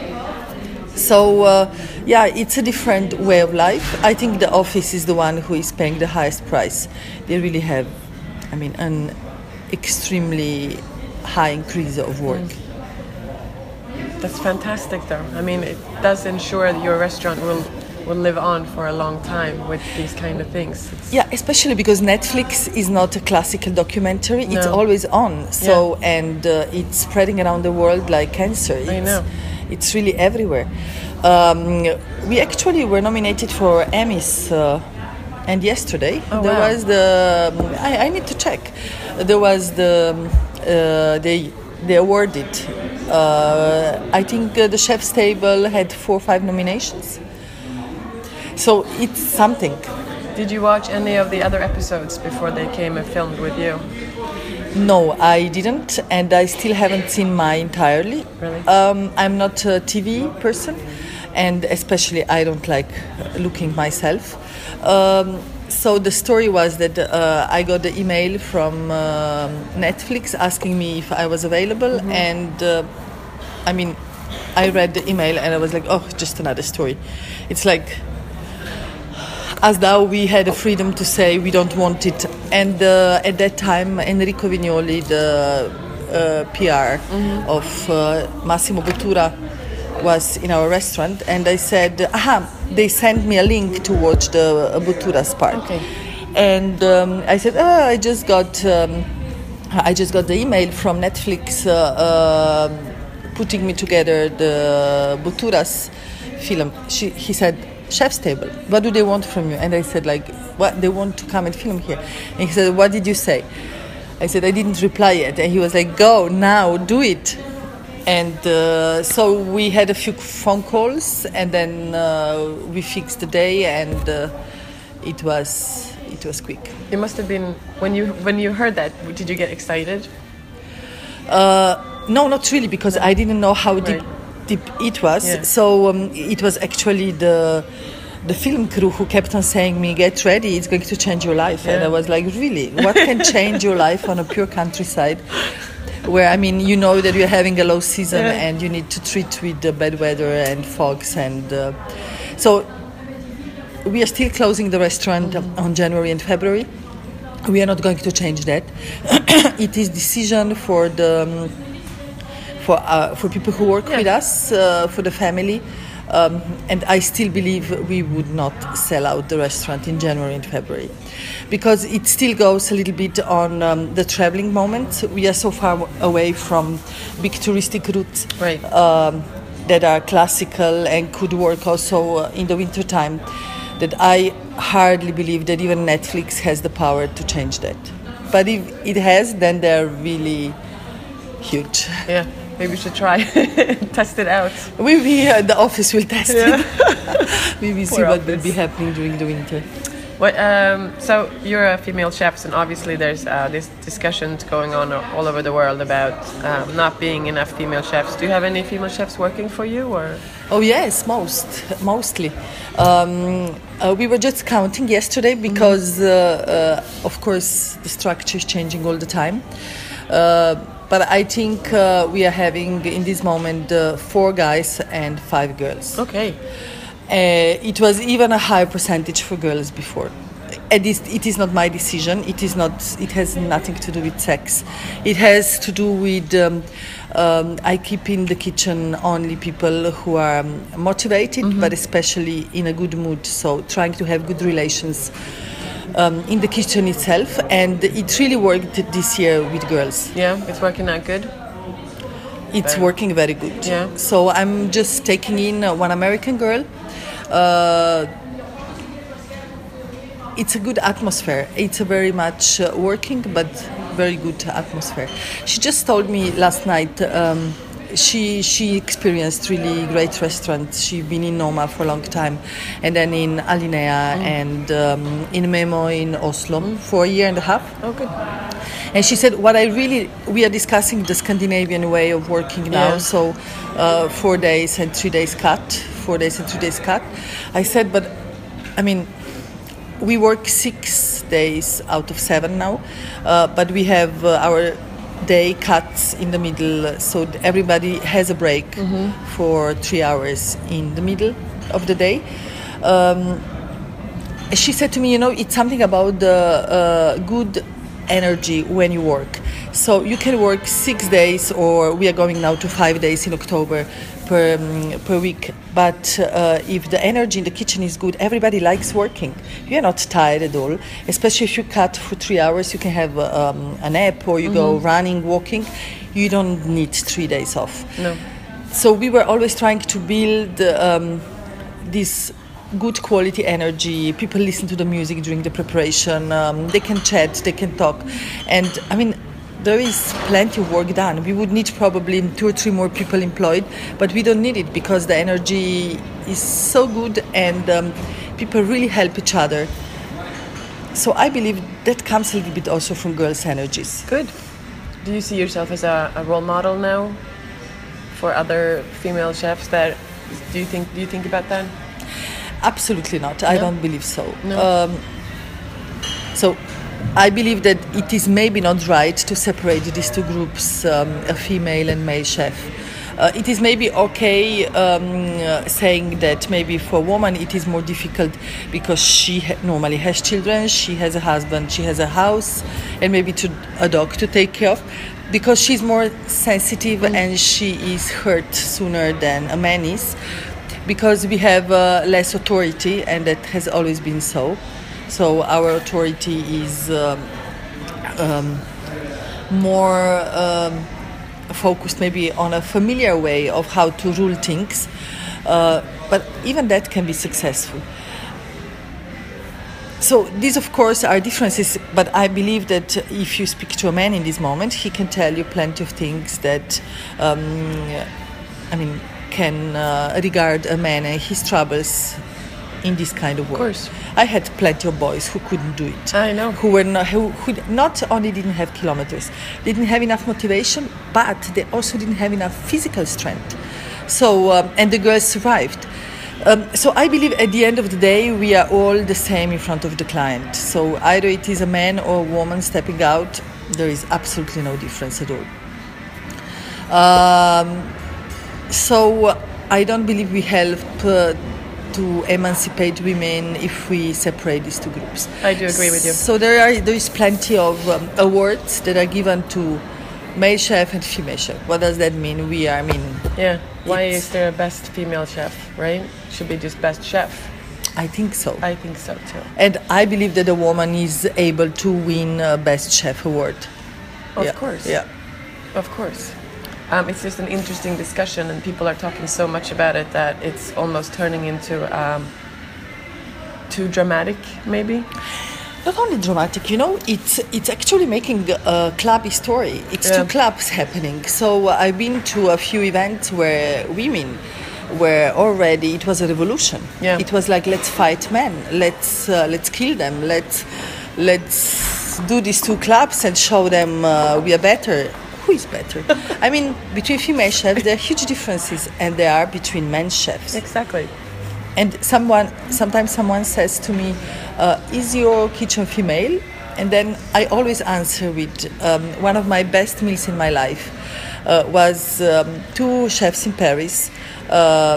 So, uh, yeah, it's a different way of life. I think the office is the one who is paying the highest price. They really have, I mean, an extremely high increase of work. Mm. That's fantastic, though. I mean, it does ensure that your restaurant will will live on for a long time with these kind of things. It's Yeah, especially because Netflix is not a classical documentary. It's No. always on. So and uh, it's spreading around the world like cancer. It's, I know. It's really everywhere. Um, we actually were nominated for Emmys, uh, and yesterday Oh, there wow. was the. I, I need to check. There was the. Uh, they they awarded. Uh, I think uh, the Chef's Table had four or five nominations. So it's something. Did you watch any of the other episodes before they came and filmed with you? No, I didn't, and I still haven't seen mine entirely. Really? Um, I'm not a T V person, and especially I don't like looking myself. Um, so the story was that uh, I got the email from uh, Netflix asking me if I was available, mm-hmm. and uh, I mean, I read the email and I was like, oh, just another story. It's like, as though we had the freedom to say we don't want it. And uh, at that time, Enrico Vignoli, the uh, P R mm-hmm. of uh, Massimo Bottura, was in our restaurant, and I said, aha, they sent me a link to watch the uh, Bottura's part. Okay. And um, I said, oh, I just got, um, I just got the email from Netflix uh, uh, putting me together the Bottura's film. She, he said, Chef's Table, what do they want from you? And I said, like, what, they want to come and film here. And he said, what did you say? I said, I didn't reply yet. And he was like, go now, do it. And uh, so we had a few phone calls, and then uh, we fixed the day, and uh, it was it was quick. It must have been when you when you heard that. Did you get excited? Uh, no, not really, because I didn't know how deep, Right. deep it was. Yeah. So um, it was actually the the film crew who kept on saying me, "Get ready, it's going to change your life." And Yeah. I was like, "Really? What can change your life on a pure countryside?" Where, I mean, you know that you're having a low season Yeah. and you need to treat with the bad weather and fogs. And uh, so we are still closing the restaurant Mm-hmm. on January and February. We are not going to change that. It is decision for the um, for uh, for people who work Yeah. with us, uh, for the family. Um, and I still believe we would not sell out the restaurant in January and February, because it still goes a little bit on um, the traveling moment. We are so far away from big touristic routes Right. um, that are classical and could work also uh, in the wintertime, that I hardly believe that even Netflix has the power to change that. But if it has, then they're really huge. Yeah, maybe we should try test it out. We, we uh, the office will test Yeah. it. We will see Poor what office. will be happening during the winter. What, um, so you're a female chef, and obviously there's uh, this discussions going on all over the world about um, not being enough female chefs. Do you have any female chefs working for you, or? Oh yes, most mostly. Um, uh, we were just counting yesterday because, uh, uh, of course, the structure is changing all the time. Uh, but I think uh, we are having in this moment uh, four guys and five girls. Okay. Uh, it was even a higher percentage for girls before. And this, it is not my decision. It is not. It has nothing to do with sex. It has to do with. Um, um, I keep in the kitchen only people who are um, motivated, Mm-hmm. but especially in a good mood. So trying to have good relations um, in the kitchen itself, and it really worked this year with girls. Yeah, it's working out good. It's Very- working very good. Yeah. So I'm just taking in uh, one American girl. Uh, it's a good atmosphere. It's a very much uh, working, but very good atmosphere. She just told me last night. Um, she she experienced really great restaurants. She's been in Noma for a long time, and then in Alinea and um, in Memo in Oslo for a year and a half. Oh, good. And she said, what I really, we are discussing the Scandinavian way of working now, Yeah. so uh, four days and three days cut, four days and three days cut. I said, but I mean, we work six days out of seven now, uh, but we have uh, our day cuts in the middle, so th- everybody has a break for three hours in the middle of the day. Um, she said to me, you know, it's something about the uh, good energy when you work. So you can work six days, or we are going now to five days in October per um, per week. But uh, if the energy in the kitchen is good, everybody likes working. You are not tired at all. Especially if you cut for three hours, you can have um, a nap, or you go running, walking. You don't need three days off. No. So we were always trying to build um, this good quality energy. People listen to the music during the preparation. Um, they can chat, they can talk. And I mean, there is plenty of work done. We would need probably two or three more people employed, but we don't need it because the energy is so good, and um, people really help each other. So I believe that comes a little bit also from girls' energies. Good. Do you see yourself as a, a role model now for other female chefs? That do you think? Do you think about that? Absolutely not. I No? don't believe so. No. Um, so I believe that it is maybe not right to separate these two groups, um, a female and male chef. Uh, it is maybe okay um, uh, saying that maybe for a woman it is more difficult because she ha- normally has children, she has a husband, she has a house, and maybe to, a dog to take care of, because she's more sensitive and she is hurt sooner than a man is, because we have uh, less authority, and that has always been so. So our authority is um, um, more um, focused maybe on a familiar way of how to rule things, uh, but even that can be successful. So these, of course, are differences, but I believe that if you speak to a man in this moment, he can tell you plenty of things that, um, I mean, can uh, regard a man and his troubles in this kind of work. Of course. I had plenty of boys who couldn't do it. I know. Who were not, who, who not only didn't have kilometers, didn't have enough motivation, but they also didn't have enough physical strength. So, um, and the girls survived. Um, so I believe at the end of the day, we are all the same in front of the client. So either it is a man or a woman stepping out, there is absolutely no difference at all. Um, so I don't believe we help uh, to emancipate women if we separate these two groups. I do agree with you. So there are there is plenty of um, awards that are given to male chef and female chef. What does that mean? We are, I mean, Yeah. Why It's- is there a best female chef, right? Should be just best chef. I think so. I think so too. And I believe that a woman is able to win a best chef award. Of Yeah, course. Yeah. Of course. Um, it's just an interesting discussion, and people are talking so much about it that it's almost turning into um, too dramatic, maybe. Not only dramatic, you know, it's it's actually making a clubby story. It's Yeah. two clubs happening. So uh, I've been to a few events where women were already. It was a revolution. Yeah. It was like, let's fight men. Let's uh, let's kill them. Let's let's do these two clubs and show them uh, we are better. Who is better? I mean, between female chefs, there are huge differences, and there are between men chefs. Exactly. And someone, sometimes someone says to me, uh, is your kitchen female? And then I always answer with, um, one of my best meals in my life uh, was um, two chefs in Paris, uh,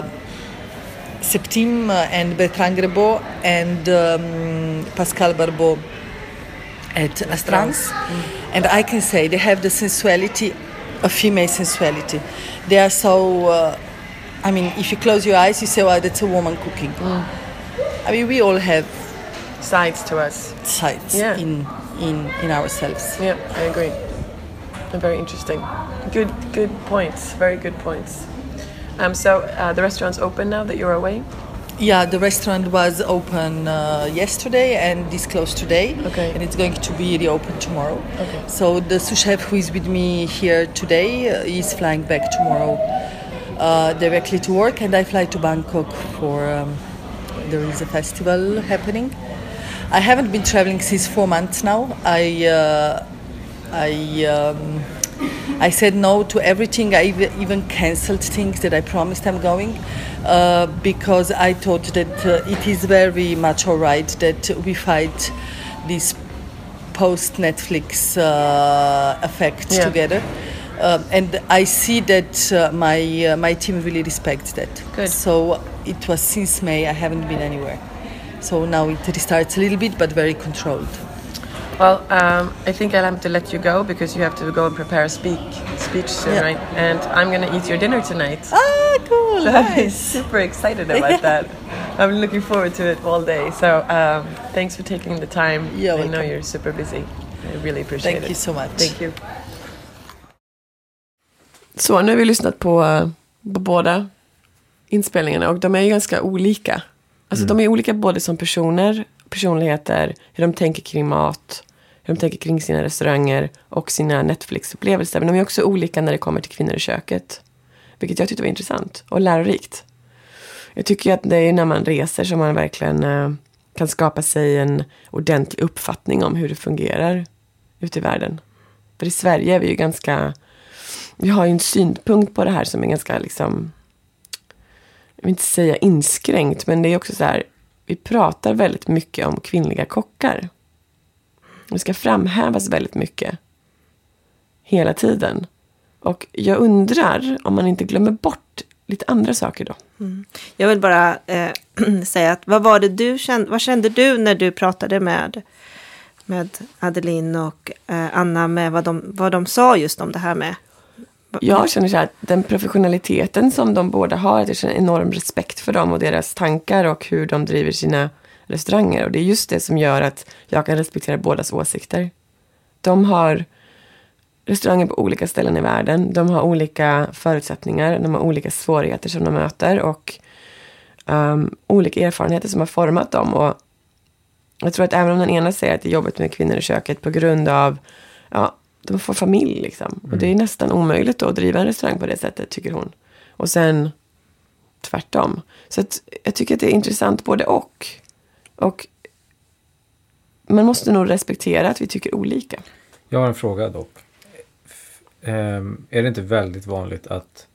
Septime and Bertrand Grébeau and um, Pascal Barbeau at Astrans. Mm. And I can say they have the sensuality of female sensuality. They are so... Uh, I mean, if you close your eyes, you say, well, that's a woman cooking. Mm. I mean, we all have sides to us. Sides yeah. in, in in ourselves. Yeah, I agree. Very interesting. Good good points. Very good points. Um, so uh, the restaurant's open now that you're away? Yeah, the restaurant was open uh, yesterday and is closed today. Okay. And it's going to be reopened tomorrow. Okay. So the sous chef who is with me here today uh, is flying back tomorrow. Uh, directly to work, and I fly to Bangkok for um, there is a festival happening. I haven't been traveling since four months now. I uh, I um, I said no to everything. I even cancelled things that I promised I'm going uh, because I thought that uh, it is very much all right that we fight this post Netflix uh, effect yeah. together. Um, and I see that uh, my uh, my team really respects that. Good. So it was since May I haven't been anywhere. So now it restarts a little bit, but very controlled. Well, um, I think I'll have to let you go because you have to go and prepare a speak speech soon, Yeah. right? And I'm going to eat your dinner tonight. Ah, cool! So I'm Nice. super excited about that. I'm looking forward to it all day. So um, thanks for taking the time. You're I know welcome. you're super busy. I really appreciate Thank it. you so much. Thank you. Så nu har vi lyssnat på, på båda inspelningarna och de är ju ganska olika. Alltså mm. de är olika både som personer, personligheter, hur de tänker kring mat, hur de tänker kring sina restauranger och sina Netflix-upplevelser. Men de är också olika när det kommer till kvinnor i köket. Vilket jag tyckte var intressant och lärorikt. Jag tycker att det är när man reser som man verkligen eh, kan skapa sig en ordentlig uppfattning om hur det fungerar ute i världen. För i Sverige är vi ju ganska... Vi har ju en synpunkt på det här som är ganska liksom, jag vill inte säga inskränkt, men det är också så här, vi pratar väldigt mycket om kvinnliga kockar. Det ska framhävas väldigt mycket hela tiden. Och jag undrar om man inte glömmer bort lite andra saker då. Mm. Jag vill bara eh, säga att vad var det du kände, vad kände du när du pratade med med Adeline och eh, Anna med vad de, vad de sa just om det här med. Jag känner så här att den professionaliteten som de båda har, att jag känner enorm respekt för dem och deras tankar och hur de driver sina restauranger. Och det är just det som gör att jag kan respektera bådas åsikter. De har restauranger på olika ställen i världen. De har olika förutsättningar. De har olika svårigheter som de möter och um, olika erfarenheter som har format dem. Och jag tror att även om den ena säger att det är jobbigt med kvinnor i köket på grund av... ja, de får familj liksom. Mm. Och det är nästan omöjligt då att driva en restaurang på det sättet, tycker hon. Och sen tvärtom. Så att jag tycker att det är intressant både och. Och man måste nog respektera att vi tycker olika. Jag har en fråga dock. Um, är det inte väldigt vanligt att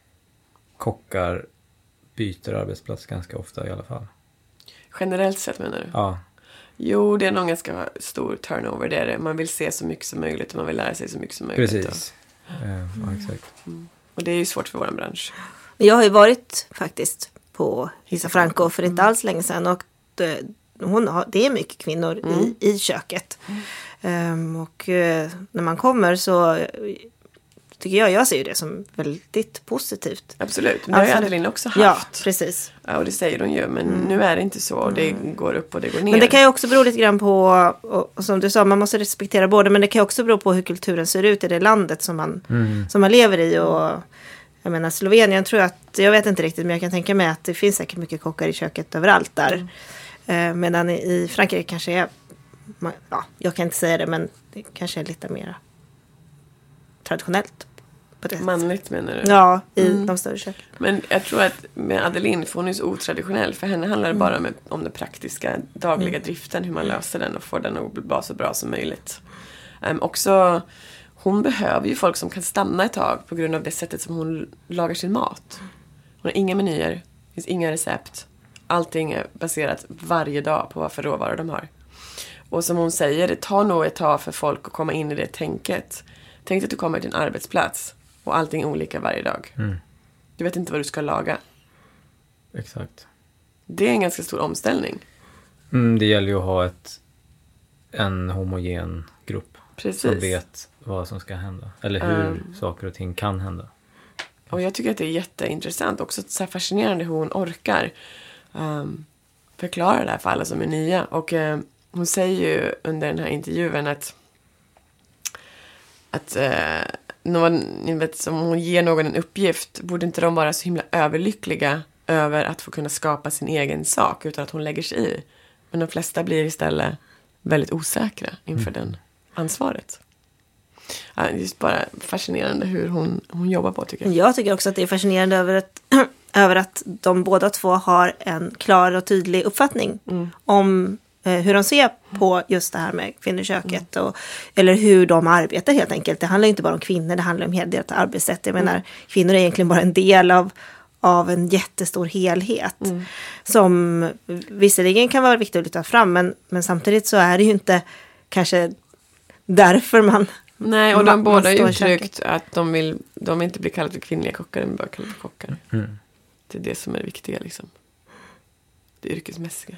kockar byter arbetsplats ganska ofta i alla fall? Generellt sett menar du? Ja. Jo, det är nog ganska stor turnover. Det är det. Man vill se så mycket som möjligt och man vill lära sig så mycket som möjligt. Precis. Mm. Ja, exakt. Mm. Och det är ju svårt för vår bransch. Jag har ju varit faktiskt på Hisa Franco för inte alls länge sedan. Och det, hon har, det är mycket kvinnor mm. i, i köket. Mm. Um, och uh, när man kommer så... tycker jag. Jag ser ju det som väldigt positivt. Absolut, det har ju Adeline också haft. Ja, precis. Ja, och det säger hon ju, men mm. nu är det inte så. Och det går upp och det går ner. Men det kan ju också bero lite grann på, och, och som du sa, man måste respektera både, men det kan också bero på hur kulturen ser ut i det landet som man, mm. som man lever i. Och jag menar, Slovenien tror jag att, jag vet inte riktigt, men jag kan tänka mig att det finns säkert mycket kockar i köket överallt där. Mm. Eh, medan i, i Frankrike kanske är, ja, jag kan inte säga det, men det kanske är lite mer traditionellt. På det manligt sätt. Menar du? Ja, i mm. de större köken. Men jag tror att med Adeline, för hon är så otraditionell, för henne handlar det mm. bara om, om den praktiska dagliga mm. driften, hur man löser den och får den att vara så bra som möjligt. Um, också, hon behöver ju folk som kan stanna ett tag på grund av det sättet som hon lagar sin mat. Hon har inga menyer, det finns inga recept. Allting är baserat varje dag på vad för råvaror de har. Och som hon säger, det tar nog ett tag för folk att komma in i det tänket. Tänk att du kommer till en arbetsplats och allting är olika varje dag. Mm. Du vet inte vad du ska laga. Exakt. Det är en ganska stor omställning. Mm, det gäller ju att ha ett, en homogen grupp. Precis. Som vet vad som ska hända. Eller hur um, saker och ting kan hända. Och jag tycker att det är jätteintressant. Också så här fascinerande hur hon orkar um, förklara det här för alla som är nya. Och um, hon säger ju under den här intervjun att att uh, någon, vet, som hon ger någon en uppgift, borde inte de vara så himla överlyckliga över att få kunna skapa sin egen sak utan att hon lägger sig i. Men de flesta blir istället väldigt osäkra inför mm. den ansvaret. Ja, det är just bara fascinerande hur hon, hon jobbar på, tycker jag. Jag tycker också att det är fascinerande över att, över att de båda två har en klar och tydlig uppfattning mm. om eh, hur de ser på just det här med kvinnoköket. Mm. Och, eller hur de arbetar helt enkelt. Det handlar inte bara om kvinnor, det handlar om helt deras arbetssätt. Jag menar, mm. kvinnor är egentligen bara en del av av en jättestor helhet mm. som visserligen kan vara viktigt att lyfta fram, men, men samtidigt så är det ju inte kanske därför man nej, och de båda har uttryckt att de vill de inte blir kallade för kvinnliga kockar, de bara kallade för kockar. Mm. Det är det som är det viktiga liksom. Det yrkesmässiga.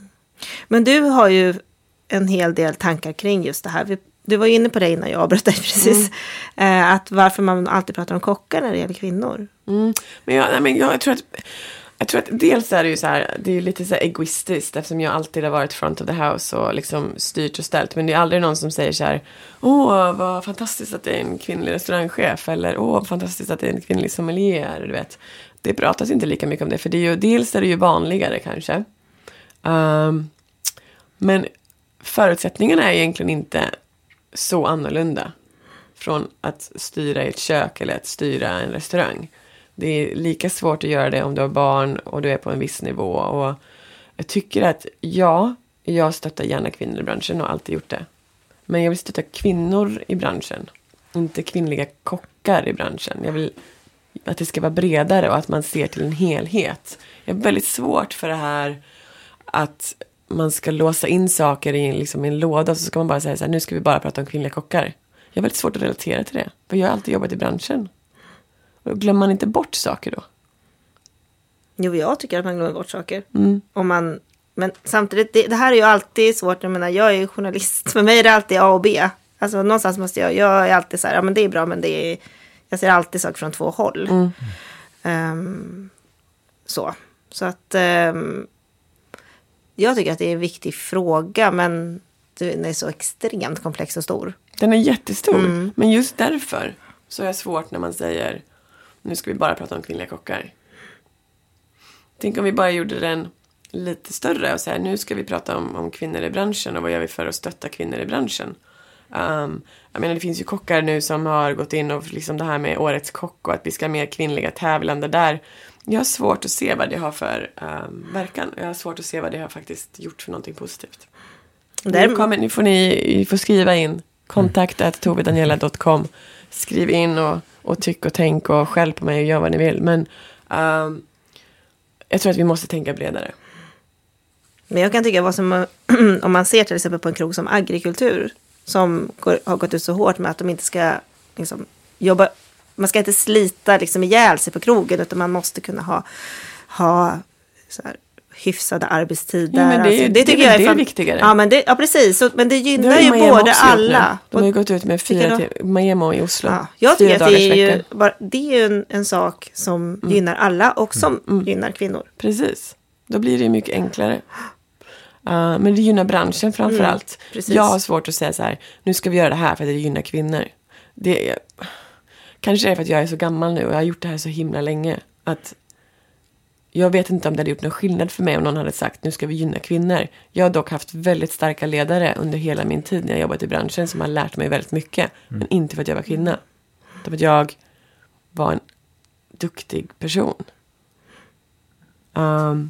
Men du har ju en hel del tankar kring just det här. Du var ju inne på det innan jag avbröt dig precis. Mm. Att varför man alltid pratar om kockar när det gäller kvinnor. Mm. Men, jag, nej, men jag, jag tror att jag tror att dels är det ju så här, det är ju lite så här egoistiskt eftersom jag alltid har varit front of the house och liksom styrt och ställt. Men det är aldrig någon som säger så här, åh vad fantastiskt att det är en kvinnlig restaurangchef eller åh vad fantastiskt att det är en kvinnlig sommelier, du vet. Det pratas inte lika mycket om det, för det är ju, dels är det ju vanligare kanske. Um, men förutsättningarna är egentligen inte så annorlunda från att styra ett kök eller att styra en restaurang. Det är lika svårt att göra det om du har barn och du är på en viss nivå. Och jag tycker att ja, jag stöttar gärna kvinnor i branschen och har alltid gjort det. Men jag vill stötta kvinnor i branschen. Inte kvinnliga kockar i branschen. Jag vill att det ska vara bredare och att man ser till en helhet. Jag är väldigt svårt för det här att man ska låsa in saker i liksom en låda och så ska man bara säga så här, nu ska vi bara prata om kvinnliga kockar. Jag har väldigt svårt att relatera till det. För jag har alltid jobbat i branschen. Och glömmer man inte bort saker då? Jo, jag tycker att man glömmer bort saker. Mm. Om man, men samtidigt, det, det här är ju alltid svårt. Jag menar, jag är ju journalist. För mig är det alltid A och B. Alltså någonstans måste jag, jag är alltid så här, ja men det är bra, men det är, jag ser alltid saker från två håll. Mm. Um, så. Så att um, jag tycker att det är en viktig fråga, men den är så extremt komplex och stor. Den är jättestor, mm. men just därför så är det svårt när man säger, nu ska vi bara prata om kvinnliga kockar. Tänk om vi bara gjorde den lite större och säger, nu ska vi prata om, om kvinnor i branschen och vad gör vi för att stötta kvinnor i branschen. Um, jag menar, det finns ju kockar nu som har gått in och liksom det här med årets kock och att vi ska ha mer kvinnliga tävlande där. Jag har svårt att se vad det har för um, verkan. Jag har svårt att se vad det har faktiskt gjort för någonting positivt. Där... Nu, kommer, nu får ni får skriva in kontakt at tovedaniela dot com. Skriv in och, och tyck och tänk och skäll på mig och gör vad ni vill. Men um, jag tror att vi måste tänka bredare. Men jag kan tycka vad som, om man ser till exempel på en krog som agrikultur som går, har gått ut så hårt med att de inte ska liksom, jobba, man ska inte slita liksom ihjäl sig på krogen, utan man måste kunna ha, ha så här, hyfsade arbetstider. Ja, men det, alltså, det, det tycker det, jag är det fan, viktigare. Ja, men det, ja precis. Så, men det gynnar det ju Miami både alla. De har ju gått ut med fyra till Miami i Oslo. Ja, jag tycker fyra att det är ju, vecka. bara, det är ju en, en sak som mm. gynnar alla och som mm. gynnar kvinnor. Precis. Då blir det ju mycket enklare. Uh, men det gynnar branschen framför mm. allt. Jag har svårt att säga så här, nu ska vi göra det här för att det gynnar kvinnor. Det är, kanske är det för att jag är så gammal nu och jag har gjort det här så himla länge. Att jag vet inte om det hade gjort någon skillnad för mig om någon hade sagt, nu ska vi gynna kvinnor. Jag har dock haft väldigt starka ledare under hela min tid när jag jobbat i branschen som har lärt mig väldigt mycket. Mm. Men inte för att jag var kvinna. Utan för att jag var en duktig person. Um,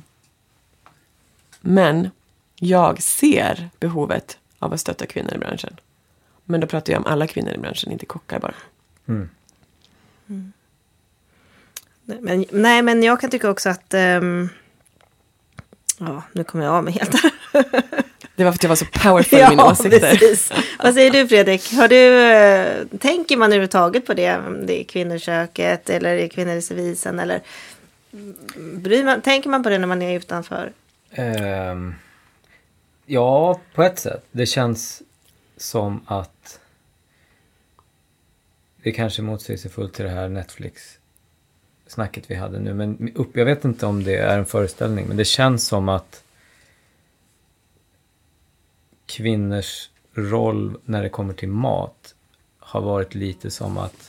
men jag ser behovet av att stötta kvinnor i branschen. Men då pratar jag om alla kvinnor i branschen, inte kockar bara. Mm. Mm. Men, nej, men jag kan tycka också att... Um, ja, nu kommer jag av mig helt där. Det var för att jag var så powerful i ja, mina åsikter. Precis. Vad säger du, Fredrik? Har du, uh, tänker man överhuvudtaget på det? Det är kvinnoköket eller är kvinnor i servisen? Eller bryr man, tänker man på det när man är utanför? Um, ja, på ett sätt. Det känns som att det kanske är motsägelsefullt till det här Netflix-snacket vi hade nu. Men upp, jag vet inte om det är en föreställning, men det känns som att kvinnors roll när det kommer till mat har varit lite som att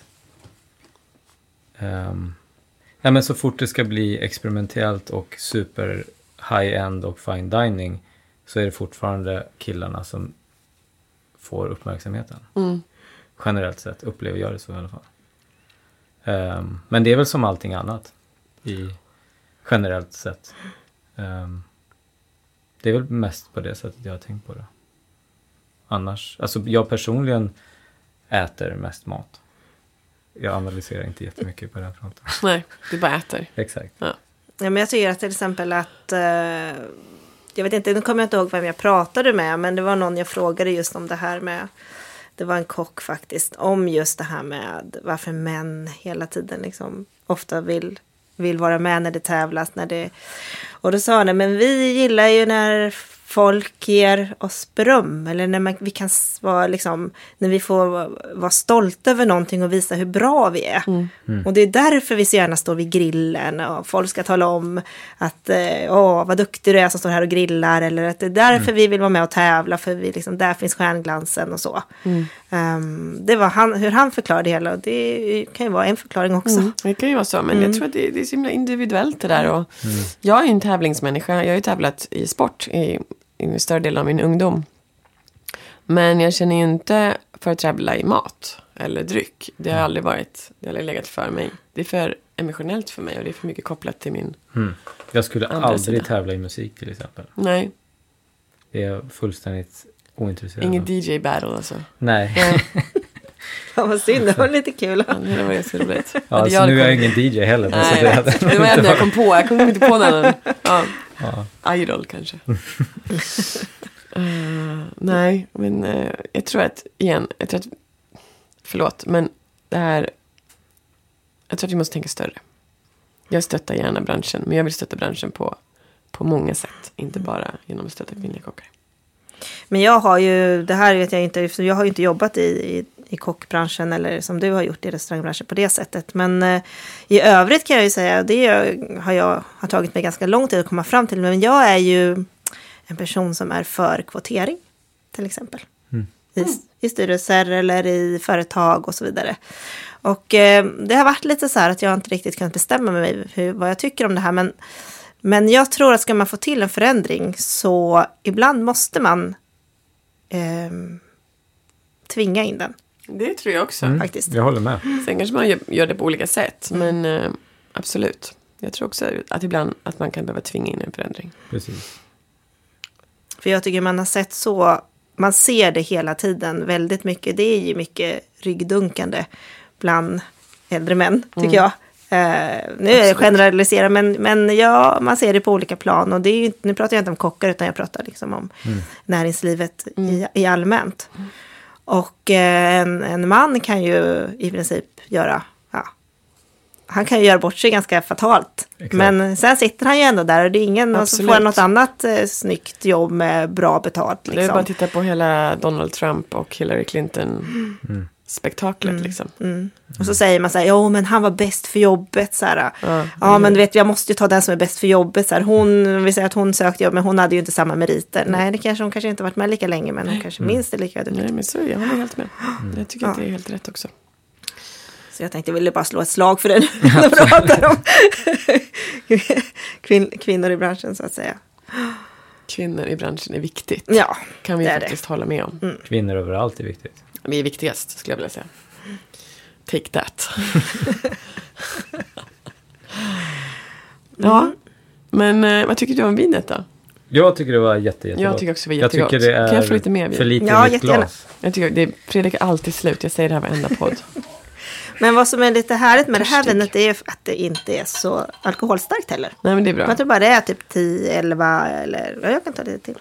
um, ja, men så fort det ska bli experimentellt och super high-end och fine dining så är det fortfarande killarna som får uppmärksamheten. Mm. Generellt sett upplever jag det så i alla fall. Um, men det är väl som allting annat i generellt sett. Um, det är väl mest på det sättet jag har tänkt på det. Annars, alltså jag personligen äter mest mat. Jag analyserar inte jättemycket på den här fronten. Nej, du bara äter. Exakt. Ja. Ja, men jag tycker att till exempel att uh, jag vet inte, nu kommer jag inte ihåg vem jag pratade med, men det var någon jag frågade just om det här med, det var en kock faktiskt, om just det här med varför män hela tiden liksom ofta vill, vill vara med när det tävlas. När det, och då sa han, men vi gillar ju när folk ger oss beröm, eller när man, vi kan vara liksom, när vi får vara stolta över någonting och visa hur bra vi är. Mm. Mm. Och det är därför vi så gärna står vid grillen och folk ska tala om att åh, vad duktig du är som står här och grillar, eller att det är därför mm. vi vill vara med och tävla, för vi liksom, där finns stjärnglansen och så. Mm. Um, det var han, hur han förklarade det hela, och det kan ju vara en förklaring också. Mm. Det kan ju vara så, men mm. jag tror att det, det är så himla individuellt det där. Och mm. jag är ju en tävlingsmänniska, jag har ju tävlat i sport i en större del av min ungdom. Men jag känner ju inte för att tävla i mat eller dryck. Det har aldrig varit, det har aldrig legat för mig. Det är för emotionellt för mig och det är för mycket kopplat till min mm. Jag skulle aldrig sida. tävla i musik till exempel. Nej. Det är fullständigt ointresserad. Ingen D J battle alltså. Nej. Ja, vad synd, det var lite kul. Ja, det var ju så roligt. Ja, alltså, nu är jag ingen D J heller. Nej, så det, det var ändå jag kom på. Jag kom inte på någon. Ja. Ja. Idol kanske. uh, nej, men uh, jag tror att, igen, jag tror att, förlåt, men det här, jag tror att vi måste tänka större. Jag stöttar gärna branschen, men jag vill stötta branschen på, på många sätt. Inte bara genom att stötta kvinnliga kockar. Men jag har ju, det här vet jag inte, jag har ju inte jobbat i, i, i kockbranschen eller som du har gjort i restaurangbranschen på det sättet. Men eh, i övrigt kan jag ju säga, det har jag har tagit mig ganska lång tid att komma fram till. Men jag är ju en person som är för kvotering, till exempel. Mm. I, I styrelser eller i företag och så vidare. Och eh, det har varit lite så här att jag inte riktigt kunnat bestämma mig hur, vad jag tycker om det här. Men Men jag tror att ska man få till en förändring så ibland måste man eh, tvinga in den. Det tror jag också. Mm, faktiskt. Jag håller med. Sen kanske man gör det på olika sätt. Mm. Men eh, absolut. Jag tror också att ibland att man kan behöva tvinga in en förändring. Precis. För jag tycker man har sett så, man ser det hela tiden väldigt mycket. Det är ju mycket ryggdunkande bland äldre män, tycker mm. jag. Uh, nu är jag generaliserar, men, men ja, man ser det på olika plan. Och det är ju, nu pratar jag inte om kockar, utan jag pratar liksom om mm. näringslivet mm. i, i allmänt. Mm. Och uh, en, en man kan ju i princip göra ja, han kan ju göra bort sig ganska fatalt. Exakt. Men sen sitter han ju ändå där och det är ingen Absolut. som får något annat eh, snyggt jobb med bra betalt. Liksom. Det är bara att titta på hela Donald Trump och Hillary Clinton Mm. spektaklet Mm. liksom. Mm. Och så säger man så här, ja men han var bäst för jobbet. Så här, Ja, ja men du vet, jag måste ju ta den som är bäst för jobbet. Så här, hon, vi säger att hon sökte jobb men hon hade ju inte samma meriter. Nej, det kanske hon kanske inte varit med lika länge men hon kanske minst är lika duktig. Nej, men så jag håller helt med. Jag tycker att det är helt rätt också. Så jag tänkte jag ville bara slå ett slag för det när vi pratar om Kvin- kvinnor i branschen så att säga. Kvinnor i branschen är viktigt. Ja, Kan vi det är faktiskt hålla med om. Mm. Kvinnor överallt är viktigt. Vi är viktigast, skulle jag vilja säga. Take that. Ja, men eh, vad tycker du om vinet då? Jag tycker det var jätte, jättegott. Jag tycker också det var Jag jättegott. tycker det är Kan jag få lite mer vin? för lite Ja, i mitt jättegärna. glas. Jag tycker det, Fredrik är alltid slut. Jag säger det här varenda podd. Men vad som är lite härligt med det här Törstig. vinet är att det inte är så alkoholstarkt heller. Nej, men det är bra. Jag tror bara det är typ tio, elva eller ja, jag kan ta lite till.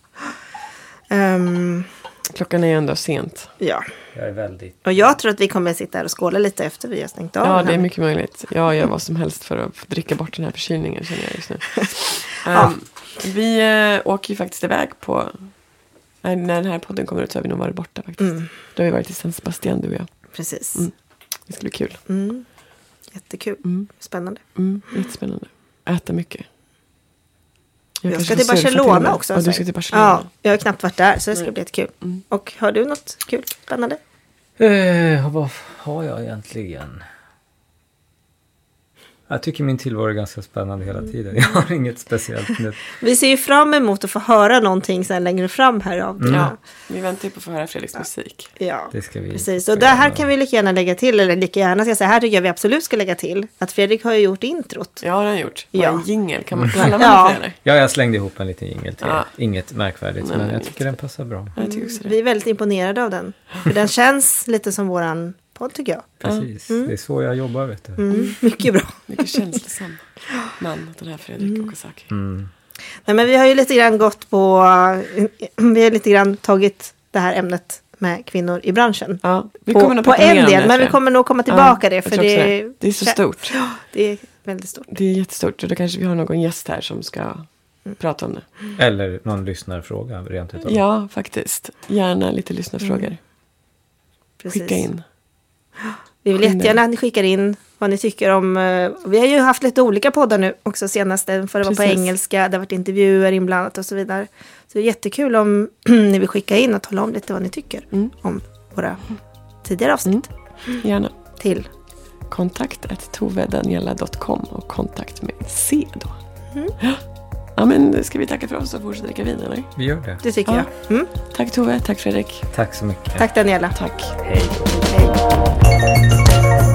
Um, Klockan är ändå sent. ja, Jag är väldigt... och jag tror att vi kommer sitta här och skåla lite efter vi har stängt av. Ja, den det är här. mycket möjligt. Jag gör vad som helst för att dricka bort den här förkylningen, känner jag just nu. Ja. um, vi äh, åker ju faktiskt iväg på... Nej, när den här podden kommer ut så har vi nog varit borta faktiskt. Mm. Då har vi varit i San Sebastian, du och jag. Precis. Mm. Det ska bli kul. Mm. Jättekul. Mm. Spännande. Mm, jättespännande. Äta mycket. Jag kanske ska till får surfa till och Barcelona med. också. Ja, du så. ska till Barcelona. Ja, jag har knappt varit där så det ska Nej. bli jättekul. Mm. Och har du något kul, spännande? Eh, vad har jag egentligen? Jag tycker min tillvaro är ganska spännande hela tiden. Jag har inget speciellt nu. Vi ser ju fram emot att få höra någonting sen längre fram här av Mm. dina. Vi väntar ju på att få höra Fredriks musik. Ja, Det ska vi. precis. Och det här kan vi lika gärna lägga till, eller lika gärna ska jag säga, här tycker jag vi absolut ska lägga till, att Fredrik har ju gjort introt. Ja, det har han gjort. Bara Ja. en jingle. Kan man kalla Ja. mig för det? Ja, jag slängde ihop en liten jingel till. Ja. Inget märkvärdigt, Nej, men men jag inget. tycker den passar bra. Ja, jag tycker också det. Vi är väldigt imponerade av den. För den känns lite som våran podd tycker jag. Precis, det är så jag jobbar, vet du. Mm, mycket bra. Mycket känslosam man, den här Fredrik Okazaki. Mm. Nej, men vi har ju lite grann gått på, vi har lite grann tagit det här ämnet med kvinnor i branschen. Ja, vi På, kommer nog på prata mer en om del, det, men tror vi jag. kommer nog komma tillbaka Ja, det. jag För tror också det, det. Det är så stort. Ja, det är väldigt stort. Det är jättestort. Och då kanske vi har någon gäst här som ska prata om det. Eller någon lyssnarfråga, rent utav. Ja, faktiskt. Gärna lite lyssnarfrågor. Mm. Precis. Skicka in. Vi vill jättegärna att ni skickar in vad ni tycker om. eh, Vi har ju haft lite olika poddar nu också senast. För det var på Precis. engelska. Det har varit intervjuer inblandat och så vidare. Så det är jättekul om ni vill skicka in och tala om lite vad ni tycker Mm. om våra tidigare avsnitt. Gärna. Till. Kontakt at tovedaniela dot com och kontakt med C då. Mm. Ja, men ska vi tacka för oss och fortsätta dricka vin, eller? Vi gör det. Det tycker Ja. jag. Mm. Tack Tove, tack Fredrik. Tack så mycket. Tack Daniela. Tack. Hej. Hej.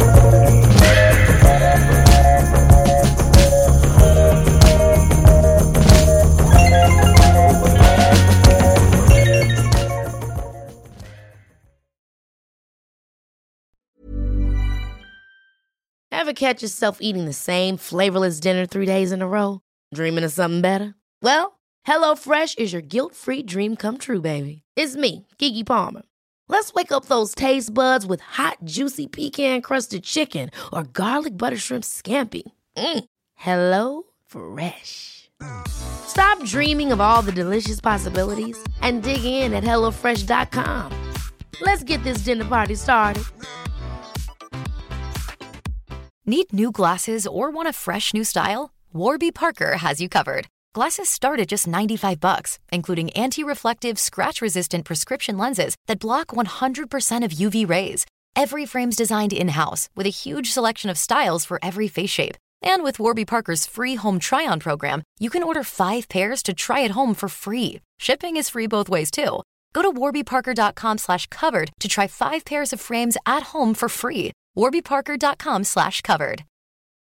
Ever catch yourself eating the same flavorless dinner three days in a row? Dreaming of something better? Well, HelloFresh is your guilt-free dream come true, baby. It's me, Keke Palmer. Let's wake up those taste buds with hot, juicy pecan-crusted chicken or garlic butter shrimp scampi. Mm. Hello Fresh. Stop dreaming of all the delicious possibilities and dig in at hello fresh dot com. Let's get this dinner party started. Need new glasses or want a fresh new style? Warby Parker has you covered. Glasses start at just ninety-five bucks, including anti-reflective, scratch-resistant prescription lenses that block one hundred percent of U V rays. Every frame's designed in-house with a huge selection of styles for every face shape. And with Warby Parker's free home try-on program, you can order five pairs to try at home for free. Shipping is free both ways, too. Go to warby parker dot com slash covered to try five pairs of frames at home for free. warby parker dot com slash covered.